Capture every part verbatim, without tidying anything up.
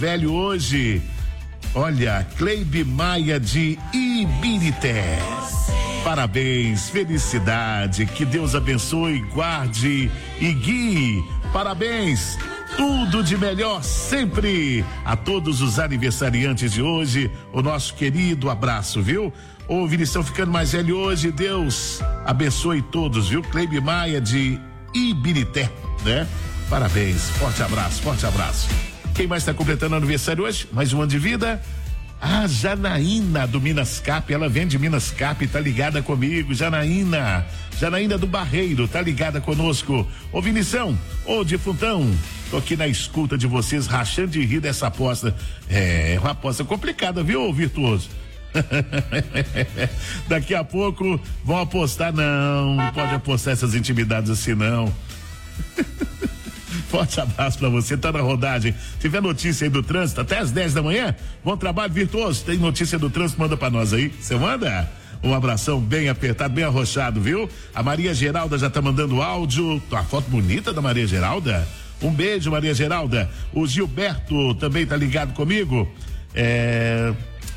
velho hoje. Olha, Cleibe Maia de Ibirité. Parabéns, felicidade, que Deus abençoe, guarde e guie. Parabéns, tudo de melhor sempre a todos os aniversariantes de hoje. O nosso querido abraço, viu? Ô Vinição ficando mais velho hoje, Deus abençoe todos, viu? Cleibe Maia de Ibirité, né? Parabéns, forte abraço, forte abraço. Quem mais está completando aniversário hoje? Mais um ano de vida? A Janaína do Minas Cap, ela vem de Minas Cap, tá ligada comigo, Janaína, Janaína do Barreiro, tá ligada conosco. Ô Vinição, ô Difuntão, tô aqui na escuta de vocês, rachando de rir dessa aposta. É, uma aposta complicada, viu, Virtuoso? Daqui a pouco vão apostar, não, não pode apostar essas intimidades assim, não. Forte abraço pra você, tá na rodagem. Se tiver notícia aí do trânsito, até às dez da manhã, bom trabalho, Virtuoso. Tem notícia do trânsito, manda pra nós aí. Você manda? Um abração bem apertado, bem arrochado, viu? A Maria Geralda já tá mandando áudio. A foto bonita da Maria Geralda. Um beijo, Maria Geralda. O Gilberto também tá ligado comigo. É.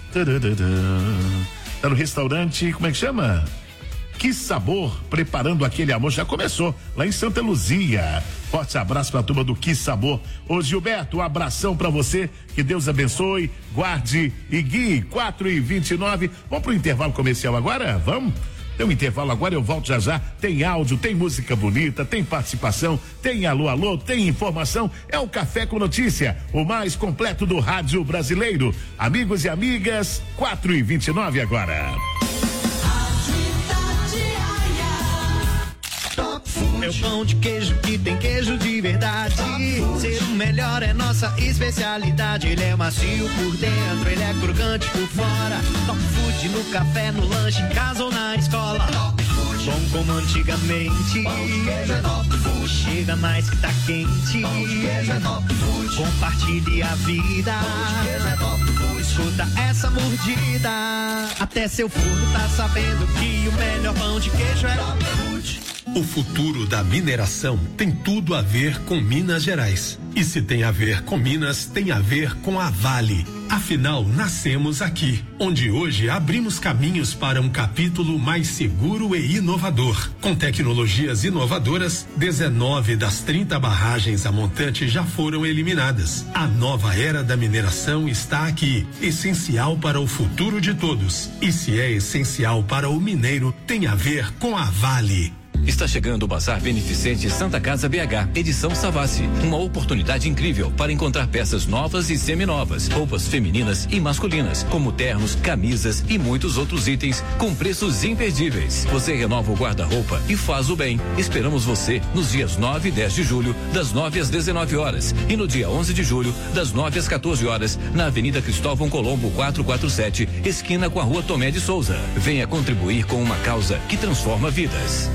Tá no restaurante, como é que chama? Que Sabor, preparando aquele almoço, já começou lá em Santa Luzia. Forte abraço pra turma do Que Sabor. Ô Gilberto, um abração pra você, que Deus abençoe, guarde e guie. Quatro e vinte e nove, vamos pro intervalo comercial agora? Vamos? Tem um intervalo agora, eu volto já já. Tem áudio, tem música bonita, tem participação, tem alô, alô, tem informação. É o Café com Notícia, o mais completo do rádio brasileiro. Amigos e amigas, quatro e vinte e nove agora. É o pão de queijo que tem queijo de verdade. Ser o melhor é nossa especialidade. Ele é macio por dentro, ele é crocante por fora. Top Food no café, no lanche, em casa ou na escola. Bom como antigamente. Pão de queijo é Top Food. Chega mais que tá quente. Pão de queijo é Top Food. Compartilhe a vida. Pão de queijo é Top Food. Escuta essa mordida. Até seu forno tá sabendo que o melhor pão de queijo é Top Food. O futuro da mineração tem tudo a ver com Minas Gerais. E se tem a ver com Minas, tem a ver com a Vale. Afinal, nascemos aqui, onde hoje abrimos caminhos para um capítulo mais seguro e inovador. Com tecnologias inovadoras, dezenove das trinta barragens a montante já foram eliminadas. A nova era da mineração está aqui, essencial para o futuro de todos. E se é essencial para o mineiro, tem a ver com a Vale. Está chegando o Bazar Beneficente Santa Casa B H, edição Savassi. Uma oportunidade incrível para encontrar peças novas e seminovas, roupas femininas e masculinas, como ternos, camisas e muitos outros itens com preços imperdíveis. Você renova o guarda-roupa e faz o bem. Esperamos você nos dias nove e dez de julho, das nove às dezenove horas, e no dia onze de julho, das nove às quatorze horas, na Avenida Cristóvão Colombo quatrocentos e quarenta e sete, esquina com a Rua Tomé de Souza. Venha contribuir com uma causa que transforma vidas.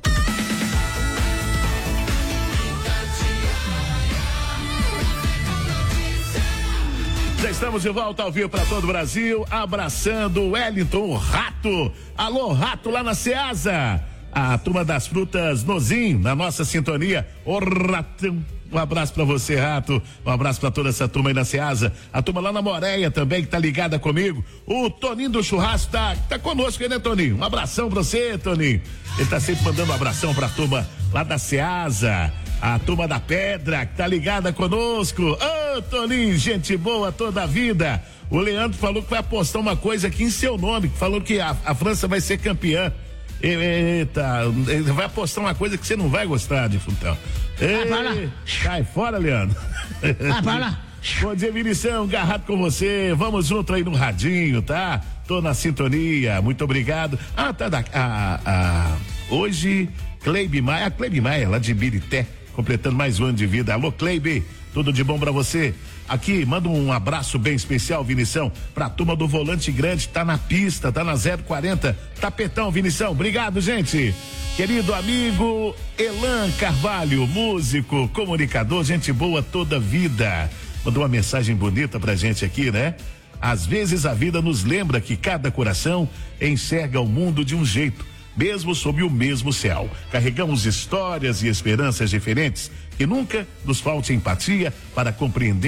Já estamos de volta ao vivo para todo o Brasil, abraçando o Wellington, o Rato. Alô, Rato, lá na Ceasa. A turma das frutas Nozin, na nossa sintonia. Ô, Ratão, um abraço para você, Rato. Um abraço para toda essa turma aí na Ceasa. A turma lá na Moreia também, que tá ligada comigo. O Toninho do Churrasco tá, tá conosco aí, né, Toninho? Um abração pra você, Toninho. Ele tá sempre mandando um abração pra turma lá da Ceasa. A turma da Pedra, que tá ligada conosco. Ô, oh, Toninho, gente boa toda a vida. O Leandro falou que vai apostar uma coisa aqui em seu nome, que falou que a, a França vai ser campeã. Eita, ele vai apostar uma coisa que você não vai gostar, de Funtão. Ei, cai fora, Leandro. Vai para lá. Bom dia, Vinição, agarrado com você. Vamos junto aí no radinho, tá? Tô na sintonia, muito obrigado. Ah, tá, da, a, a, hoje, Cleibe Maia, a Cleibe Maia, lá de Ibirité, completando mais um ano de vida. Alô, Cleibe, tudo de bom pra você? Aqui, manda um abraço bem especial, Vinição, pra turma do Volante Grande, tá na pista, tá na zero quarenta, tapetão, Vinição, obrigado, gente. Querido amigo Elan Carvalho, músico, comunicador, gente boa toda vida, mandou uma mensagem bonita pra gente aqui, né? Às vezes a vida nos lembra que cada coração enxerga o mundo de um jeito, mesmo sob o mesmo céu. Carregamos histórias e esperanças diferentes, que nunca nos falte empatia para compreender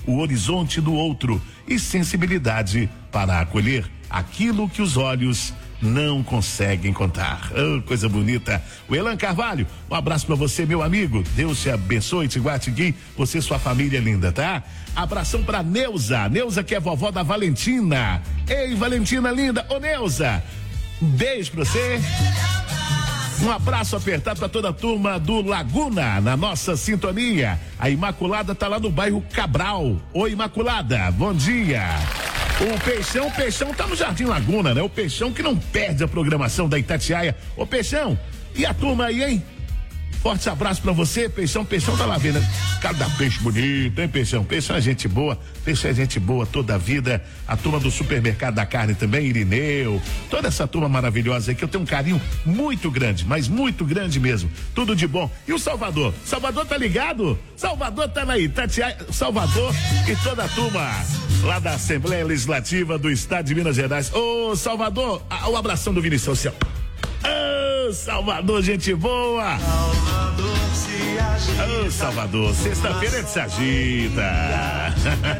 o horizonte do outro e sensibilidade para acolher aquilo que os olhos não conseguem contar. Oh, coisa bonita. O Elan Carvalho, um abraço pra você, meu amigo. Deus te abençoe, te guarde, Gui. Você e sua família linda, tá? Abração pra Neuza. Neuza, que é vovó da Valentina. Ei, Valentina linda. Ô, Neuza, um beijo pra você. Um abraço apertado para toda a turma do Laguna, na nossa sintonia. A Imaculada tá lá no bairro Cabral. Oi, Imaculada, bom dia. O Peixão, o Peixão tá no Jardim Laguna, né? O Peixão que não perde a programação da Itatiaia. Ô, Peixão, e a turma aí, hein? Forte abraço pra você, Peixão. Peixão tá lá vendo. Cada peixe bonito, hein, Peixão? Peixão é gente boa, Peixão é gente boa toda a vida. A turma do Supermercado da Carne também, Irineu. Toda essa turma maravilhosa aí que eu tenho um carinho muito grande, mas muito grande mesmo. Tudo de bom. E o Salvador? Salvador tá ligado? Salvador tá na Itatiaia. Salvador e toda a turma lá da Assembleia Legislativa do Estado de Minas Gerais. Ô, Salvador, o abração do Vinicius. Ô, Salvador, gente boa. Salvador se agita. Ô, Salvador, sexta-feira se agita.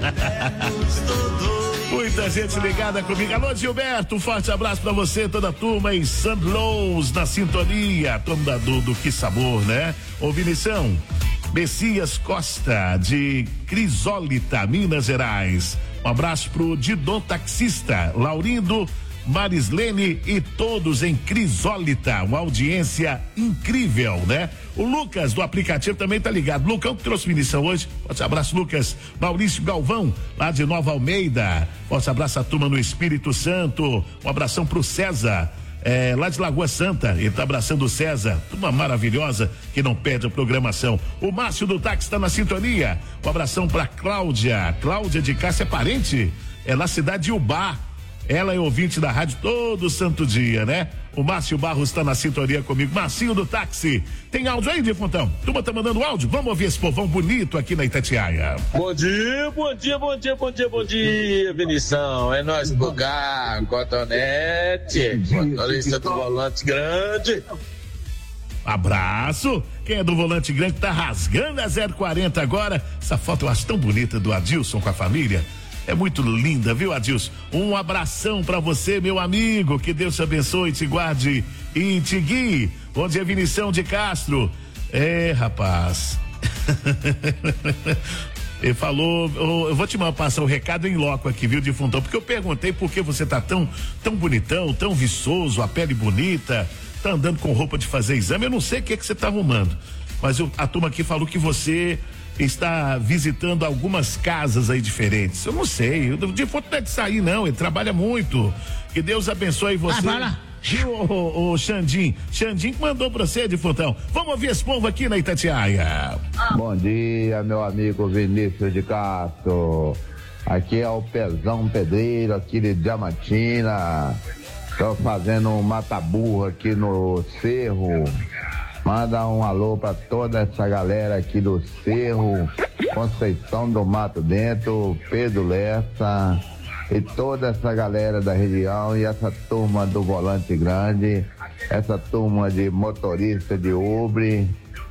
Muita gente ligada comigo. Alô, Gilberto, um forte abraço pra você, toda a turma em Saint Louis, na sintonia. Turma do, do Que Sabor, né? Ô, Vinição, Messias Costa, de Crisólita, Minas Gerais. Um abraço pro Didon Taxista, Laurindo, Marislene e todos em Crisólita, uma audiência incrível, né? O Lucas do aplicativo também tá ligado. Lucão que trouxe munição hoje. Forte abraço, Lucas. Maurício Galvão, lá de Nova Almeida. Forte abraço à turma no Espírito Santo. Um abração pro César, é, lá de Lagoa Santa. Ele tá abraçando o César. Turma maravilhosa que não perde a programação. O Márcio do Táxi tá na sintonia. Um abração pra Cláudia. Cláudia de Cássia é parente. É na cidade de Ubá. Ela é ouvinte da rádio todo santo dia, né? O Márcio Barros está na sintonia comigo. Marcinho do Táxi. Tem áudio aí, Defuntão? Turma tá mandando áudio? Vamos ouvir esse povão bonito aqui na Itatiaia. Bom dia, bom dia, bom dia, bom dia, bom dia, Vinição. É nós, Bugar, Cotonete, motorista do Volante Grande. Abraço. Quem é do Volante Grande tá rasgando a zero quarenta agora. Essa foto eu acho tão bonita do Adilson com a família. É muito linda, viu, Adilson? Um abração pra você, meu amigo. Que Deus te abençoe, te guarde e te guie. Bom dia, Vinição de Castro. É, rapaz. Ele falou, eu vou te mandar passar o recado em loco aqui, viu, Defuntão? Porque eu perguntei por que você tá tão, tão bonitão, tão viçoso, a pele bonita, tá andando com roupa de fazer exame. Eu não sei o que é que você tá arrumando. Mas eu, a turma aqui falou que você está visitando algumas casas aí diferentes. Eu não sei, o Defunto não é de sair não, ele trabalha muito. Que Deus abençoe você. Ah, vai lá. Viu, o, o Xandim? Xandim que mandou pra você, Defuntão. Vamos ouvir esse povo aqui na Itatiaia. Bom dia, meu amigo Vinícius de Castro. Aqui é o Pezão Pedreiro, aqui de Diamantina. Tô fazendo um mata-burro aqui no Cerro. Manda um alô pra toda essa galera aqui do Cerro, Conceição do Mato Dentro, Pedro Lessa e toda essa galera da região e essa turma do Volante Grande, essa turma de motorista de Uber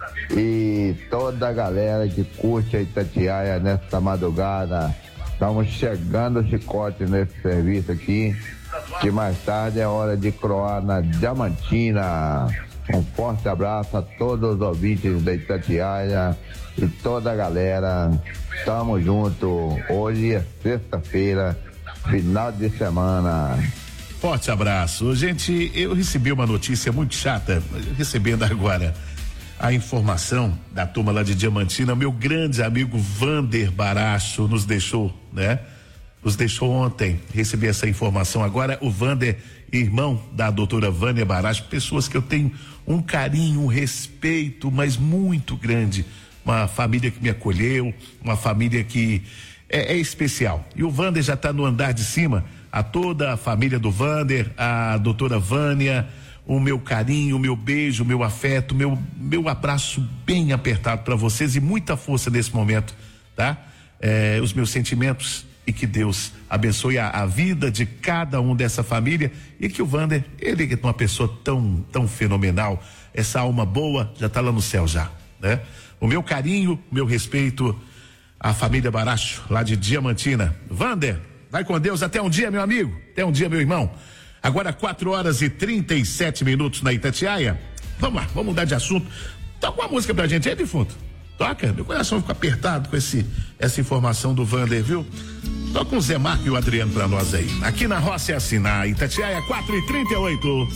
e toda a galera que curte a Itatiaia nessa madrugada. Estamos chegando o chicote nesse serviço aqui, que mais tarde é hora de croar na Diamantina. Um forte abraço a todos os ouvintes da Itatiaia e toda a galera. Tamo junto. Hoje é sexta-feira, final de semana. Forte abraço. Gente, eu recebi uma notícia muito chata, recebendo agora a informação da turma lá de Diamantina. Meu grande amigo Vander Baracho nos deixou, né? Nos deixou ontem. Recebi essa informação agora. O Vander, irmão da doutora Vânia Baracho, pessoas que eu tenho um carinho, um respeito, mas muito grande. Uma família que me acolheu, uma família que é, é especial. E o Vander já está no andar de cima. A toda a família do Vander, a doutora Vânia, o meu carinho, o meu beijo, o meu afeto, meu meu abraço bem apertado para vocês e muita força nesse momento, tá? É, os meus sentimentos. E que Deus abençoe a, a vida de cada um dessa família e que o Vander, ele é uma pessoa tão, tão fenomenal, essa alma boa já está lá no céu já, né? O meu carinho, o meu respeito a família Baracho, lá de Diamantina. Vander, vai com Deus, até um dia, meu amigo, até um dia, meu irmão. Agora quatro horas e trinta e sete minutos na Itatiaia. Vamos lá, vamos mudar de assunto. Toca uma música pra gente aí, defunto. Toca, meu coração fica apertado com esse, essa informação do Vander, viu? Toca um Zé Marco e o Adriano pra nós aí. Aqui na roça é assim, na Itatiaia, quatro e trinta e oito.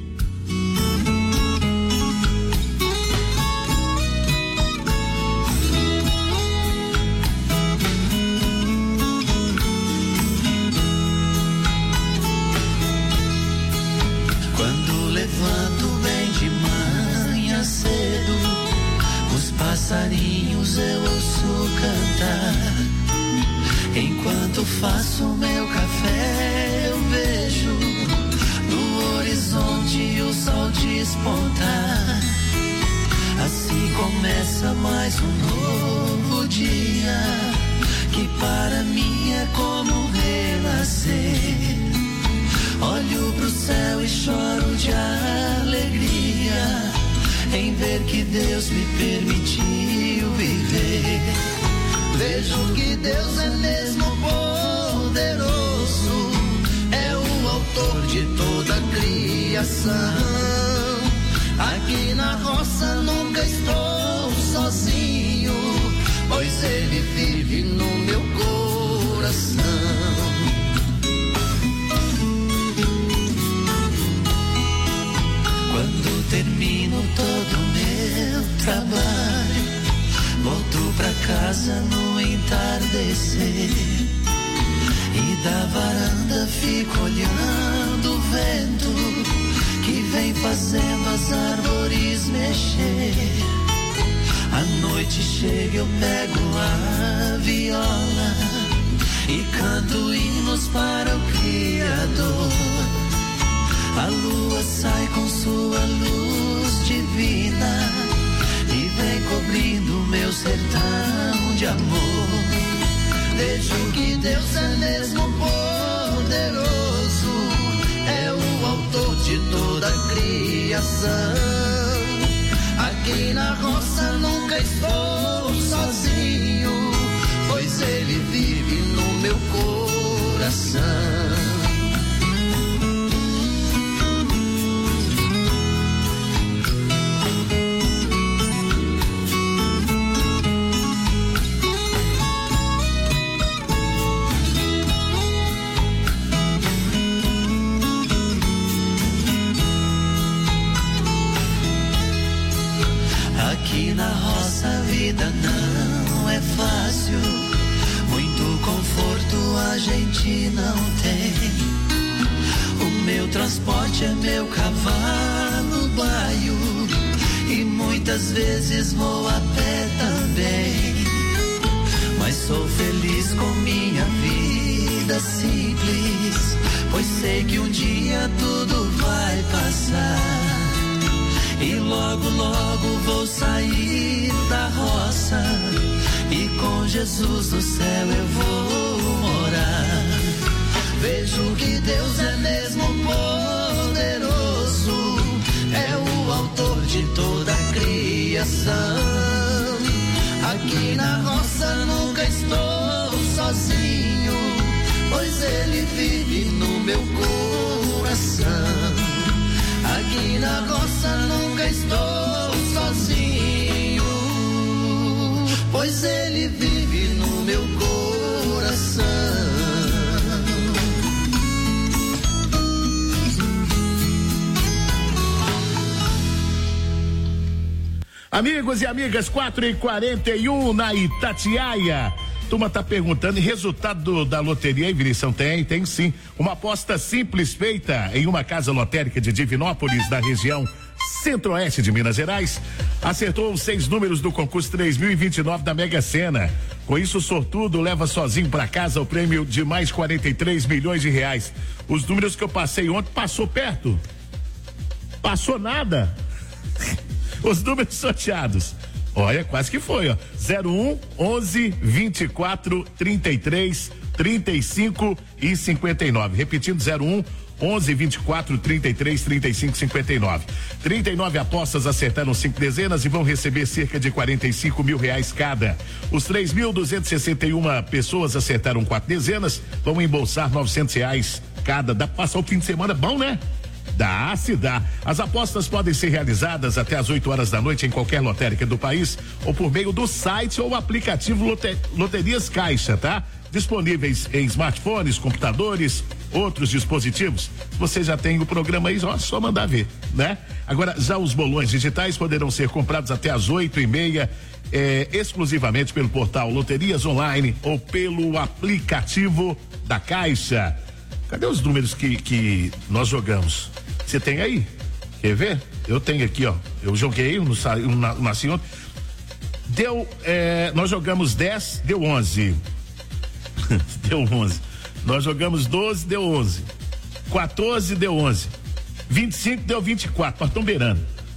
Passarinhos eu ouço cantar. Enquanto faço meu café, eu vejo no horizonte o sol despontar. Assim começa mais um novo dia, que para mim é como renascer. Olho pro céu e choro de alegria em ver que Deus me permitiu viver. Vejo que Deus é mesmo poderoso, é o autor de toda a criação. Aqui na roça nunca estou sozinho, pois Ele vive no meu coração. Quando termino todo o meu trabalho, volto pra casa no entardecer, e da varanda fico olhando o vento que vem fazendo as árvores mexer. A noite chega, eu pego a viola e canto hinos para o Criador. A lua sai com sua luz divina e vem cobrindo meu sertão de amor. Vejo que Deus é mesmo poderoso, é o autor de toda a criação. Aqui na roça nunca estou sozinho, pois Ele vive no meu coração. Aqui na roça a vida não é fácil, muito conforto a gente não tem. O meu transporte é meu cavalo baio, e muitas vezes vou a pé também. Mas sou feliz com minha vida simples, pois sei que um dia tudo vai passar. E logo, logo vou sair da roça, e com Jesus no céu eu vou morar. Vejo que Deus é mesmo poderoso, é o autor de toda a criação. Aqui na roça nunca estou sozinho, pois Ele vive no meu coração. Aqui na roça nunca estou sozinho, pois Ele vive no meu coração. Amigos e amigas, quatro e quarenta e um na Itatiaia. Turma tá perguntando, e resultado do, da loteria aí, Vinição? Tem, tem sim. Uma aposta simples feita em uma casa lotérica de Divinópolis, da região centro-oeste de Minas Gerais, acertou os seis números do concurso três mil e vinte e nove da Mega Sena. Com isso, o sortudo leva sozinho para casa o prêmio de mais quarenta e três milhões de reais. Os números que eu passei ontem, passou perto? Passou nada? Os números sorteados. Olha, quase que foi, ó. zero um, onze, vinte e quatro, trinta e três, trinta e cinco e cinquenta e nove. Repetindo, zero um, onze, vinte e quatro, trinta e três, trinta e cinco, cinquenta e nove. trinta e nove apostas acertaram cinco dezenas e vão receber cerca de quarenta e cinco mil reais cada. Os três mil duzentos e sessenta e uma pessoas acertaram quatro dezenas, vão embolsar novecentos reais cada. Dá pra passar o fim de semana bom, né? Dá, se dá. As apostas podem ser realizadas até às oito horas da noite em qualquer lotérica do país ou por meio do site ou aplicativo Lote- Loterias Caixa, tá? Disponíveis em smartphones, computadores, outros dispositivos. Você já tem o programa aí, ó, só mandar ver, né? Agora, já os bolões digitais poderão ser comprados até às oito e meia, eh, exclusivamente pelo portal Loterias Online ou pelo aplicativo da Caixa. Cadê os números que, que nós jogamos? Você tem aí? Quer ver? Eu tenho aqui, ó. Eu joguei, no, no, nasci ontem. Deu, eh, nós jogamos dez, deu onze. Deu onze. Nós jogamos doze, deu onze. quatorze, deu onze. vinte e cinco, deu vinte e quatro. Nós estamos beirando.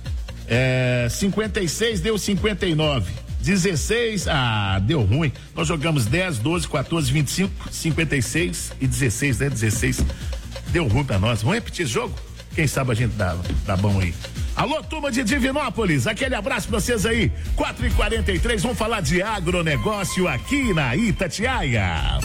É, cinquenta e seis, deu cinquenta e nove. dezesseis, ah, deu ruim. Nós jogamos dez, doze, quatorze, vinte e cinco, cinquenta e seis e dezesseis, né? dezesseis. Deu ruim pra nós. Vamos repetir esse jogo? Quem sabe a gente dá, dá bom aí. Alô, turma de Divinópolis, aquele abraço pra vocês aí. quatro e quarenta e três, vamos falar de agronegócio aqui na Itatiaia.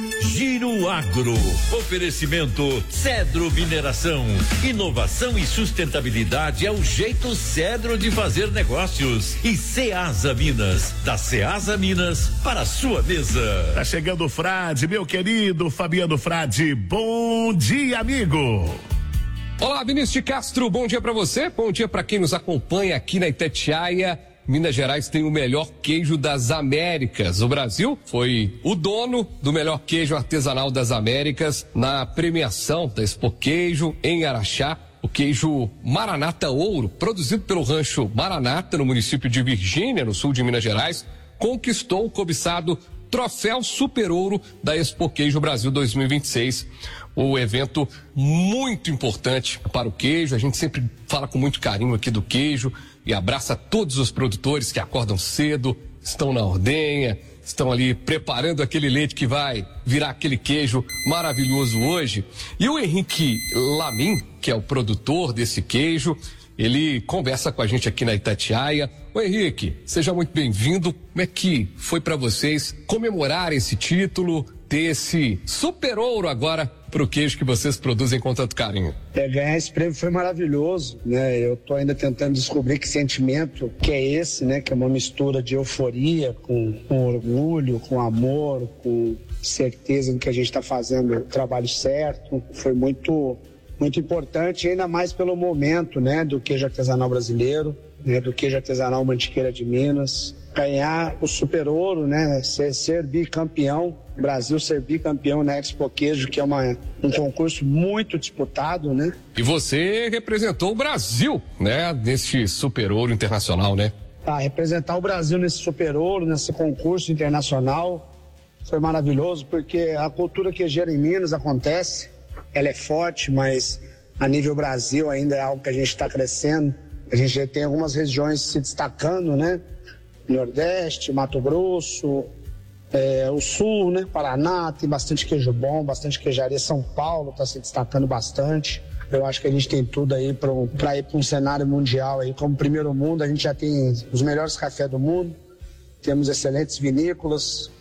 Giro Agro, oferecimento Cedro Mineração, inovação e sustentabilidade é o jeito Cedro de fazer negócios. E Ceasa Minas, da Ceasa Minas para a sua mesa. Tá chegando o Frade, meu querido Fabiano Frade, bom dia, amigo. Olá, Vinícius de Castro, bom dia para você, bom dia para quem nos acompanha aqui na Itatiaia. Minas Gerais tem o melhor queijo das Américas. O Brasil foi o dono do melhor queijo artesanal das Américas na premiação da Expo Queijo em Araxá. O queijo Maranata Ouro, produzido pelo rancho Maranata, no município de Virgínia, no sul de Minas Gerais, conquistou o cobiçado Troféu Super Ouro da Expo Queijo Brasil dois mil e vinte e seis. O evento muito importante para o queijo. A gente sempre fala com muito carinho aqui do queijo e abraça todos os produtores que acordam cedo, estão na ordenha, estão ali preparando aquele leite que vai virar aquele queijo maravilhoso hoje. E o Henrique Lamin, que é o produtor desse queijo, ele conversa com a gente aqui na Itatiaia. Ô Henrique, seja muito bem-vindo. Como é que foi para vocês comemorar esse título, ter esse super ouro agora para o queijo que vocês produzem com tanto carinho? É, ganhar esse prêmio foi maravilhoso, né? Eu tô ainda tentando descobrir que sentimento que é esse, né? Que é uma mistura de euforia com, com orgulho, com amor, com certeza de que a gente está fazendo o trabalho certo. Foi muito, muito importante, ainda mais pelo momento, né? Do queijo artesanal brasileiro, né? Do queijo artesanal Mantiqueira de Minas. Ganhar o super ouro, né? Ser, ser bicampeão, Brasil ser bicampeão na Expo Queijo, que é uma, um concurso muito disputado, né? E você representou o Brasil, né? Nesse super ouro internacional, né? Ah, representar o Brasil nesse super ouro, nesse concurso internacional, foi maravilhoso, porque a cultura queijeira em Minas acontece, ela é forte, mas a nível Brasil ainda é algo que a gente está crescendo. A gente já tem algumas regiões se destacando, né? Nordeste, Mato Grosso, é, o Sul, né? Paraná, tem bastante queijo bom, bastante queijaria. São Paulo está se destacando bastante. Eu acho que a gente tem tudo aí para ir para um cenário mundial aí. Como primeiro mundo, a gente já tem os melhores cafés do mundo, temos excelentes vinícolas,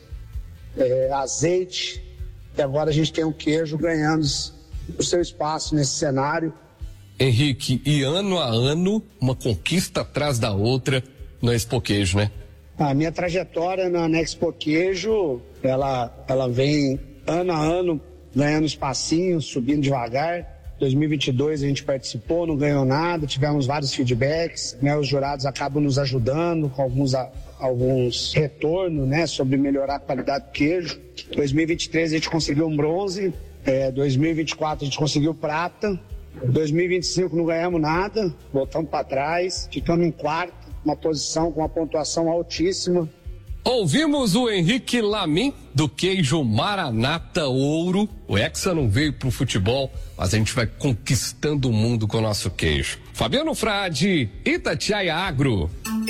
é, azeite, e agora a gente tem o queijo ganhando o seu espaço nesse cenário. Henrique, e ano a ano, uma conquista atrás da outra na Expo Queijo, né? A minha trajetória na, na Expo Queijo, ela, ela vem ano a ano ganhando espacinhos, subindo devagar. dois mil e vinte e dois a gente participou, não ganhou nada, tivemos vários feedbacks, né? Os jurados acabam nos ajudando com alguns, alguns retornos, né? Sobre melhorar a qualidade do queijo. dois mil e vinte e três a gente conseguiu um bronze, é, dois mil e vinte e quatro a gente conseguiu prata, dois mil e vinte e cinco não ganhamos nada, voltamos para trás, ficamos em quarto, uma posição com uma pontuação altíssima. Ouvimos o Henrique Lamin do queijo Maranata Ouro. O Hexa não veio pro futebol, mas a gente vai conquistando o mundo com o nosso queijo. Fabiano Frade, Itatiaia Agro.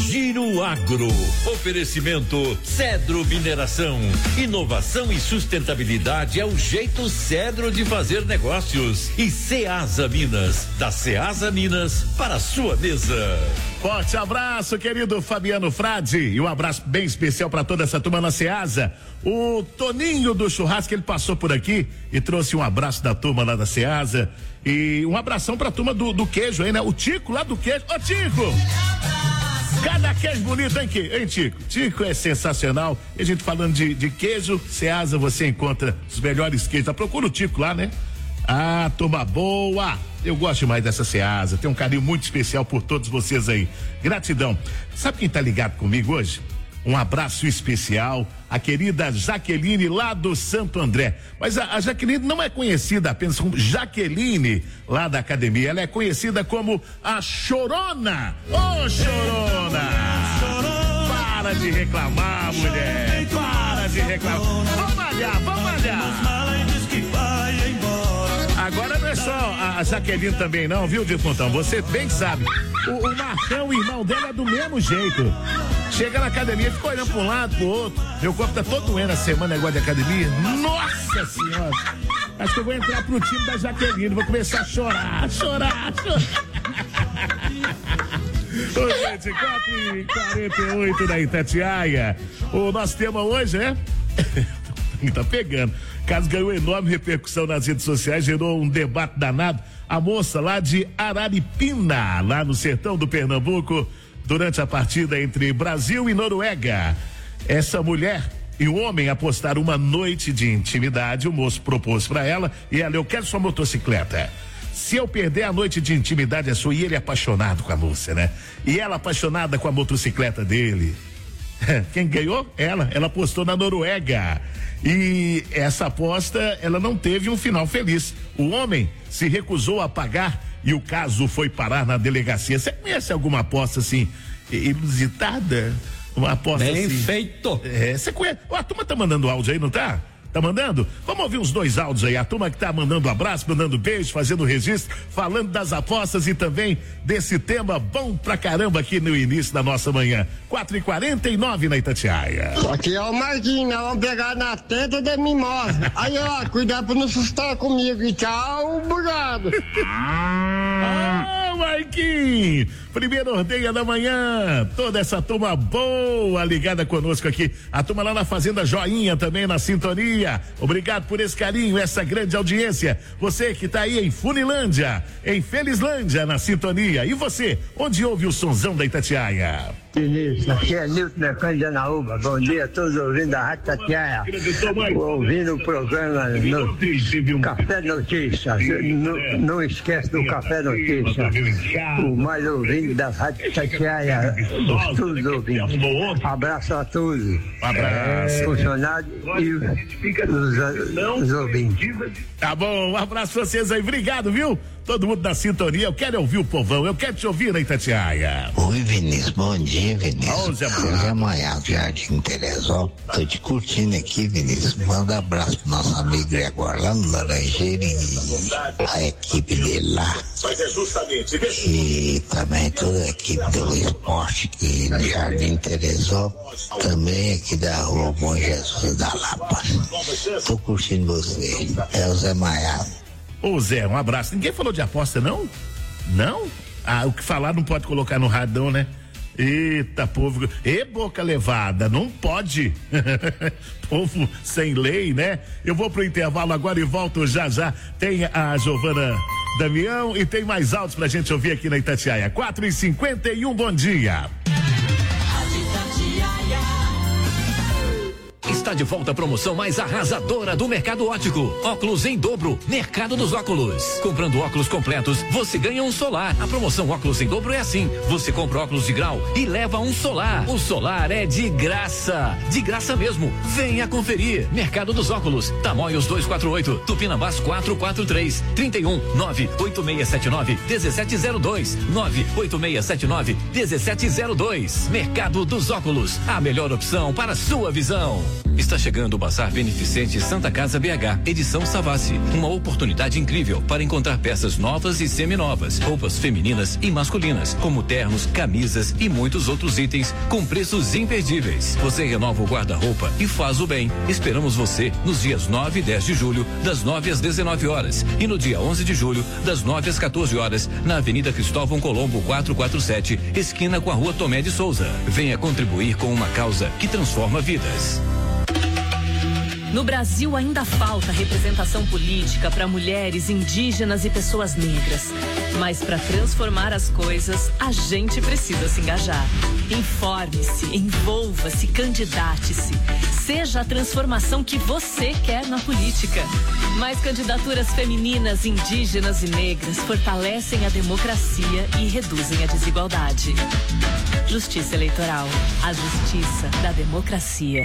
Giro Agro. Oferecimento Cedro Mineração. Inovação e sustentabilidade é o jeito Cedro de fazer negócios. E Ceasa Minas, da Ceasa Minas para a sua mesa. Forte abraço, querido Fabiano Frade, e um abraço bem especial para toda essa turma na Ceasa. O Toninho do Churrasco, ele passou por aqui e trouxe um abraço da turma lá da Ceasa e um abração pra turma do, do queijo aí, né? O Tico lá do queijo. Ô, Tico! Cada queijo bonito, hein, hein, Tico? Tico é sensacional. E a gente falando de, de queijo, Ceasa, você encontra os melhores queijos. Procura o Tico lá, né? Ah, turma boa! Eu gosto mais dessa Ceasa, tenho um carinho muito especial por todos vocês aí. Gratidão. Sabe quem tá ligado comigo hoje? Um abraço especial, a querida Jaqueline lá do Santo André. Mas a, a Jaqueline não é conhecida apenas como Jaqueline lá da academia, ela é conhecida como a Chorona. Ô, oh, Chorona! Para de reclamar, mulher. Para de reclamar. Vamos malhar, vamos malhar. Agora não é só a Jaqueline também não, viu, Difuntão? Você bem sabe. O, o Marcão, o irmão dela, é do mesmo jeito. Chega na academia, fica olhando pra um lado, pro outro. Meu corpo tá todo doendo a semana, negócio de academia. Nossa Senhora! Acho que eu vou entrar pro time da Jaqueline, vou começar a chorar, chorar, chorar. Ô, gente, quatro e quarenta e oito da Itatiaia. O nosso tema hoje é... tá pegando. O caso ganhou enorme repercussão nas redes sociais, gerou um debate danado. A moça lá de Araripina, lá no sertão do Pernambuco, durante a partida entre Brasil e Noruega. Essa mulher e o homem apostaram uma noite de intimidade. O moço propôs pra ela e ela: eu quero sua motocicleta. Se eu perder a noite de intimidade é sua. E ele é apaixonado com a moça, né? E ela apaixonada com a motocicleta dele. Quem ganhou? Ela. Ela apostou na Noruega. E essa aposta, ela não teve um final feliz. O homem se recusou a pagar e o caso foi parar na delegacia. Você conhece alguma aposta assim, inusitada? Uma aposta bem assim? feito. É, você conhece? Ó, a turma tá mandando áudio aí, não tá? Tá mandando? Vamos ouvir os dois áudios aí. A turma que tá mandando abraço, mandando beijo, fazendo registro, falando das apostas e também desse tema bom pra caramba aqui no início da nossa manhã. quatro e quarenta e nove na Itatiaia. Aqui é o Marquinhos, nós vamos pegar na teta da mimosa. Aí, ó, cuidado pra não assustar comigo. E tchau, bugado. Ah, Marquinhos! Primeiro ordeia da manhã. Toda essa turma boa ligada conosco aqui. A turma lá na Fazenda Joinha também na sintonia. Obrigado por esse carinho, essa grande audiência. Você que tá aí em Funilândia, em Felizlândia na sintonia. E você, onde ouve o sonzão da Itatiaia? Vinícius, aqui é Nilton Mercante de Anaúba. Bom dia a todos ouvindo da Rádio Itatiaia. Ouvindo o programa no Café Notícias. Não, não esquece do Café Notícias. O mais ouvindo da Rádio Itatiaia. Todos ouvindo. Abraço a todos. Abraço. Funcionários e os, os ouvintes. Tá bom, um abraço pra vocês aí. Obrigado, viu? Todo mundo da sintonia. Eu quero ouvir o povão. Eu quero te ouvir na Itatiaia. Oi, Vinícius. Bom dia, Vinícius. Zé Zé Maiado, Jardim Teresópolis. Tô te curtindo aqui, Vinícius. Manda um abraço pro nosso amigo Gregório lá no Laranjeiro e a equipe dele lá. E também toda a equipe do esporte aqui no Jardim Teresópolis. Também aqui da rua Bom Jesus da Lapa. Tô curtindo você. É o Zé Maiado. Ô Zé, um abraço. Ninguém falou de aposta, não? Não? Ah, o que falar não pode colocar no radão, né? Eita, povo. E boca levada, não pode. Povo sem lei, né? Eu vou pro intervalo agora e volto já já. Tem a Giovana Damião e tem mais áudios pra gente ouvir aqui na Itatiaia. quatro e cinquenta e um, bom dia. Está de volta a promoção mais arrasadora do Mercado Ótico. Óculos em dobro, Mercado dos Óculos. Comprando óculos completos, você ganha um solar. A promoção óculos em dobro é assim: você compra óculos de grau e leva um solar. O solar é de graça, de graça mesmo. Venha conferir. Mercado dos Óculos, Tamoios duzentos e quarenta e oito, Tupinambás quatrocentos e quarenta e três, trinta e um, nove oito seis sete nove, um sete zero dois, nove oito seis sete nove, um sete zero dois. Mercado dos Óculos, a melhor opção para sua visão. Está chegando o Bazar Beneficente Santa Casa B H, edição Savassi. Uma oportunidade incrível para encontrar peças novas e seminovas, roupas femininas e masculinas, como ternos, camisas e muitos outros itens com preços imperdíveis. Você renova o guarda-roupa e faz o bem. Esperamos você nos dias nove e dez de julho, das nove às dezenove horas, e no dia onze de julho, das nove às quatorze horas, na Avenida Cristóvão Colombo quatrocentos e quarenta e sete, esquina com a Rua Tomé de Souza. Venha contribuir com uma causa que transforma vidas. No Brasil ainda falta representação política para mulheres, indígenas e pessoas negras. Mas para transformar as coisas, a gente precisa se engajar. Informe-se, envolva-se, candidate-se. Seja a transformação que você quer na política. Mais candidaturas femininas, indígenas e negras fortalecem a democracia e reduzem a desigualdade. Justiça Eleitoral, a justiça da democracia.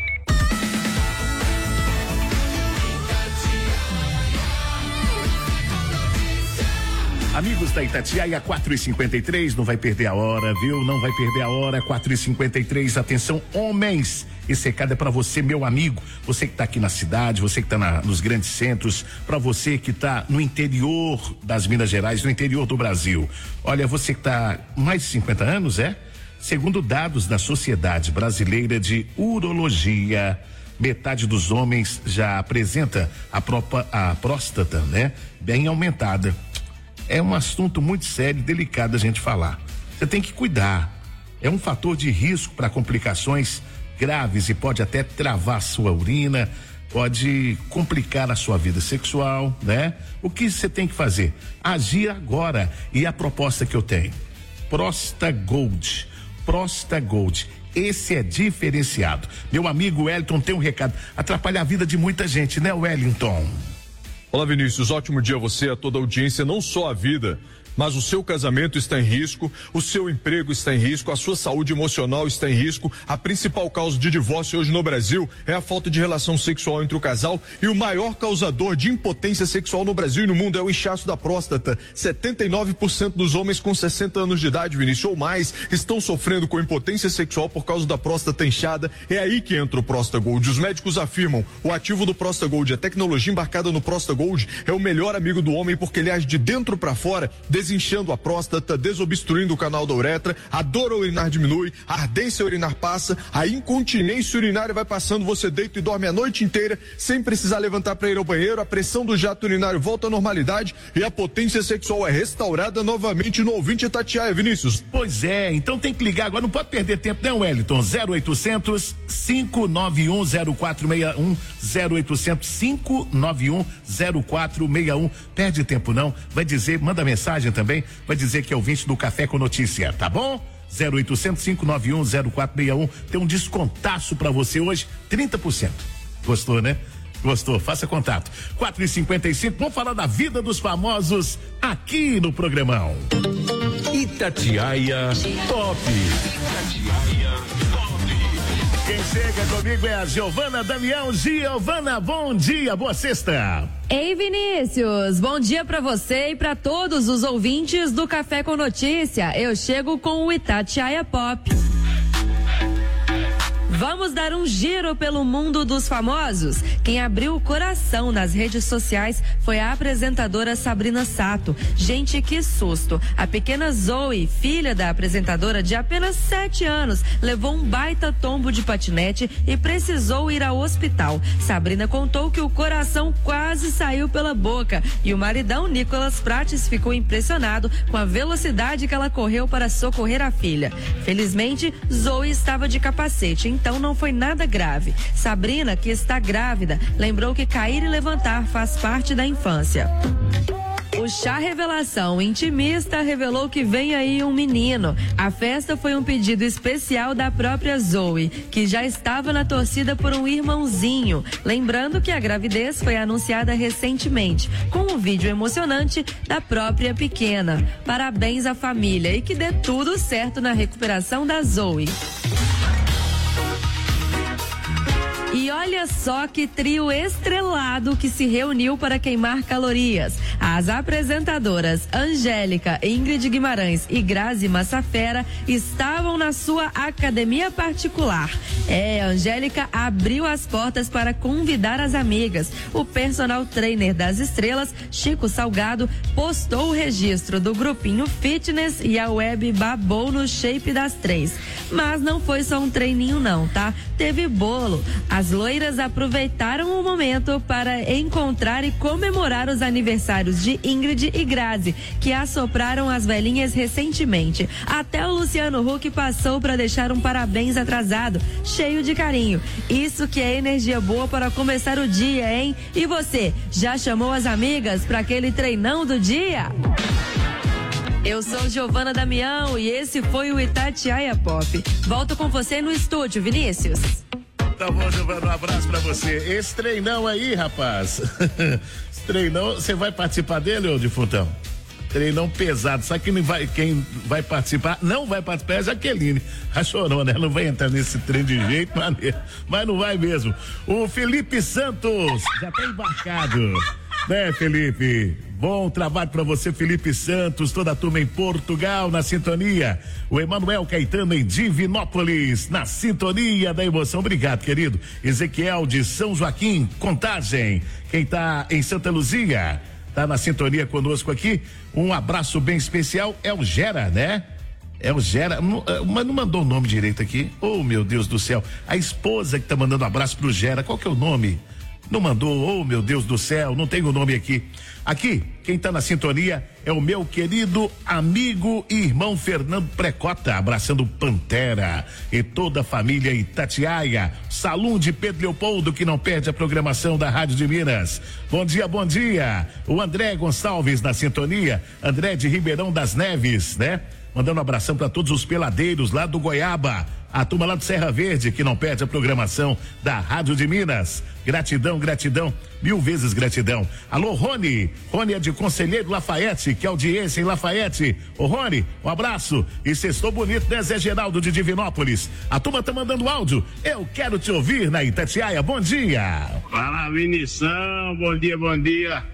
Amigos da Itatiaia, quatro e cinquenta e três, não vai perder a hora, viu? Não vai perder a hora, quatro e cinquenta e três, atenção, homens, esse recado é pra você, meu amigo, você que tá aqui na cidade, você que tá na, nos grandes centros, pra você que tá no interior das Minas Gerais, no interior do Brasil. Olha, você que tá mais de cinquenta anos, é? Segundo dados da Sociedade Brasileira de Urologia, metade dos homens já apresenta a, propa, a próstata, né? Bem aumentada. É um assunto muito sério e delicado a gente falar. Você tem que cuidar. É um fator de risco para complicações graves e pode até travar a sua urina, pode complicar a sua vida sexual, né? O que você tem que fazer? Agir agora. E a proposta que eu tenho? Prostagold. Prostagold. Esse é diferenciado. Meu amigo Wellington tem um recado. Atrapalha a vida de muita gente, né, Wellington? Olá, Vinícius, ótimo dia a você, a toda a audiência, não só a vida, mas o seu casamento está em risco, o seu emprego está em risco, a sua saúde emocional está em risco. A principal causa de divórcio hoje no Brasil é a falta de relação sexual entre o casal, e o maior causador de impotência sexual no Brasil e no mundo é o inchaço da próstata. setenta e nove por cento dos homens com sessenta anos de idade, Vinícius, ou mais, estão sofrendo com impotência sexual por causa da próstata inchada. É aí que entra o Prostagold. Os médicos afirmam, o ativo do Prostagold, a tecnologia embarcada no Prostagold, é o melhor amigo do homem porque ele age de dentro para fora, desinchando a próstata, desobstruindo o canal da uretra, a dor ao urinar diminui, a ardência ao urinar passa, a incontinência urinária vai passando, você deita e dorme a noite inteira sem precisar levantar para ir ao banheiro, a pressão do jato urinário volta à normalidade e a potência sexual é restaurada novamente no ouvinte Itatiaia, Vinícius. Pois é, então tem que ligar agora, não pode perder tempo, né, Wellington? zero oitocentos, cinco nove um, zero quatro seis um, zero oitocentos, cinco nove um, zero quatro seis um. Perde tempo não, vai dizer, manda mensagem também, vai dizer que é ouvinte do Café com Notícia, tá bom? zero oitocentos, cinco nove um, zero quatro seis um. Tem um descontaço pra você hoje, trinta por cento. Gostou, né? Gostou? Faça contato. quatro e cinquenta e cinco, vamos falar da vida dos famosos aqui no programão. Itatiaia Top. Itatiaia Top. Quem chega comigo é a Giovana Damião. Giovana, bom dia, boa sexta. Ei, Vinícius, bom dia pra você e pra todos os ouvintes do Café com Notícia. Eu chego com o Itatiaia Pop. Vamos dar um giro pelo mundo dos famosos. Quem abriu o coração nas redes sociais foi a apresentadora Sabrina Sato. Gente, que susto. A pequena Zoe, filha da apresentadora de apenas sete anos, levou um baita tombo de patinete e precisou ir ao hospital. Sabrina contou que o coração quase saiu pela boca e o maridão Nicolas Prates ficou impressionado com a velocidade que ela correu para socorrer a filha. Felizmente, Zoe estava de capacete, então não foi nada grave. Sabrina, que está grávida, lembrou que cair e levantar faz parte da infância. O Chá Revelação Intimista revelou que vem aí um menino. A festa foi um pedido especial da própria Zoe, que já estava na torcida por um irmãozinho. Lembrando que a gravidez foi anunciada recentemente, com um vídeo emocionante da própria pequena. Parabéns à família e que dê tudo certo na recuperação da Zoe. E olha Olha só que trio estrelado que se reuniu para queimar calorias. As apresentadoras Angélica, Ingrid Guimarães e Grazi Massafera estavam na sua academia particular. É, Angélica abriu as portas para convidar as amigas. O personal trainer das estrelas, Chico Salgado, postou o registro do grupinho fitness e a web babou no shape das três. Mas não foi só um treininho não, tá? Teve bolo. As loiras aproveitaram o momento para encontrar e comemorar os aniversários de Ingrid e Grazi, que assopraram as velhinhas recentemente. Até o Luciano Huck passou para deixar um parabéns atrasado, cheio de carinho. Isso que é energia boa para começar o dia, hein? E você, já chamou as amigas para aquele treinão do dia? Eu sou Giovana Damião e esse foi o Itatiaia Pop. Volto com você no estúdio, Vinícius. Tá bom, Giovana, um abraço pra você. Esse treinão aí, rapaz. Esse treinão, você vai participar dele, ô Difuntão? Treinão pesado. Sabe quem vai, quem vai participar? Não vai participar é a Jaqueline. A chorona, ela não vai entrar nesse trem de jeito maneiro, mas não vai mesmo. O Felipe Santos já tá embarcado. Né, Felipe? Bom trabalho para você, Felipe Santos, toda a turma em Portugal, na sintonia. O Emanuel Caetano em Divinópolis, na sintonia da emoção. Obrigado, querido. Ezequiel de São Joaquim, Contagem. Quem tá em Santa Luzia, tá na sintonia conosco aqui. Um abraço bem especial, é o Gera, né? É o Gera, mas não mandou o nome direito aqui. Oh, meu Deus do céu. A esposa que tá mandando um abraço pro Gera, qual que é o nome? Não mandou, oh meu Deus do céu, não tem o nome aqui. Aqui, quem tá na sintonia é o meu querido amigo e irmão Fernando Precota, abraçando Pantera e toda a família Itatiaia, Salão de Pedro Leopoldo, que não perde a programação da Rádio de Minas. Bom dia, bom dia. O André Gonçalves na sintonia, André de Ribeirão das Neves, né? Mandando um abração para todos os peladeiros lá do Goiaba, a turma lá do Serra Verde, que não perde a programação da Rádio de Minas. Gratidão, gratidão, mil vezes gratidão. Alô, Rony, Rony é de Conselheiro Lafayette, que audiência em Lafayette. Ô Rony, um abraço e sextou bonito, né, Zé Geraldo de Divinópolis? A turma tá mandando áudio, eu quero te ouvir na Itatiaia, bom dia. Fala, Vinição, bom dia, bom dia.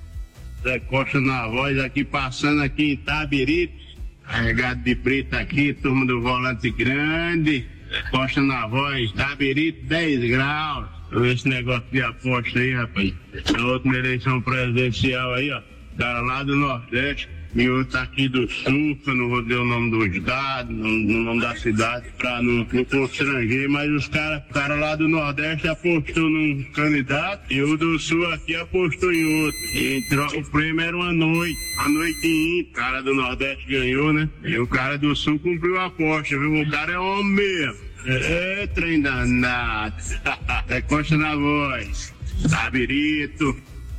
Zé Costa na voz aqui, passando aqui em Itabirito. Carregado de preto aqui, turma do Volante Grande, Costa na voz, Tabirito, dez graus. Esse negócio de aposta aí, rapaz. Na última eleição presidencial aí, ó, cara lá do Nordeste, e outro aqui do Sul, que eu não vou dizer o nome do estado, o nome da cidade, pra não, não constranger, mas os caras cara lá do Nordeste apostou num candidato e o do Sul aqui apostou em outro. E entrou, o prêmio era uma noite, a noite em o cara do Nordeste ganhou, né? E o cara do Sul cumpriu a aposta, viu? O cara é homem mesmo. É, é trem danado. É Costa na voz. Tabirito.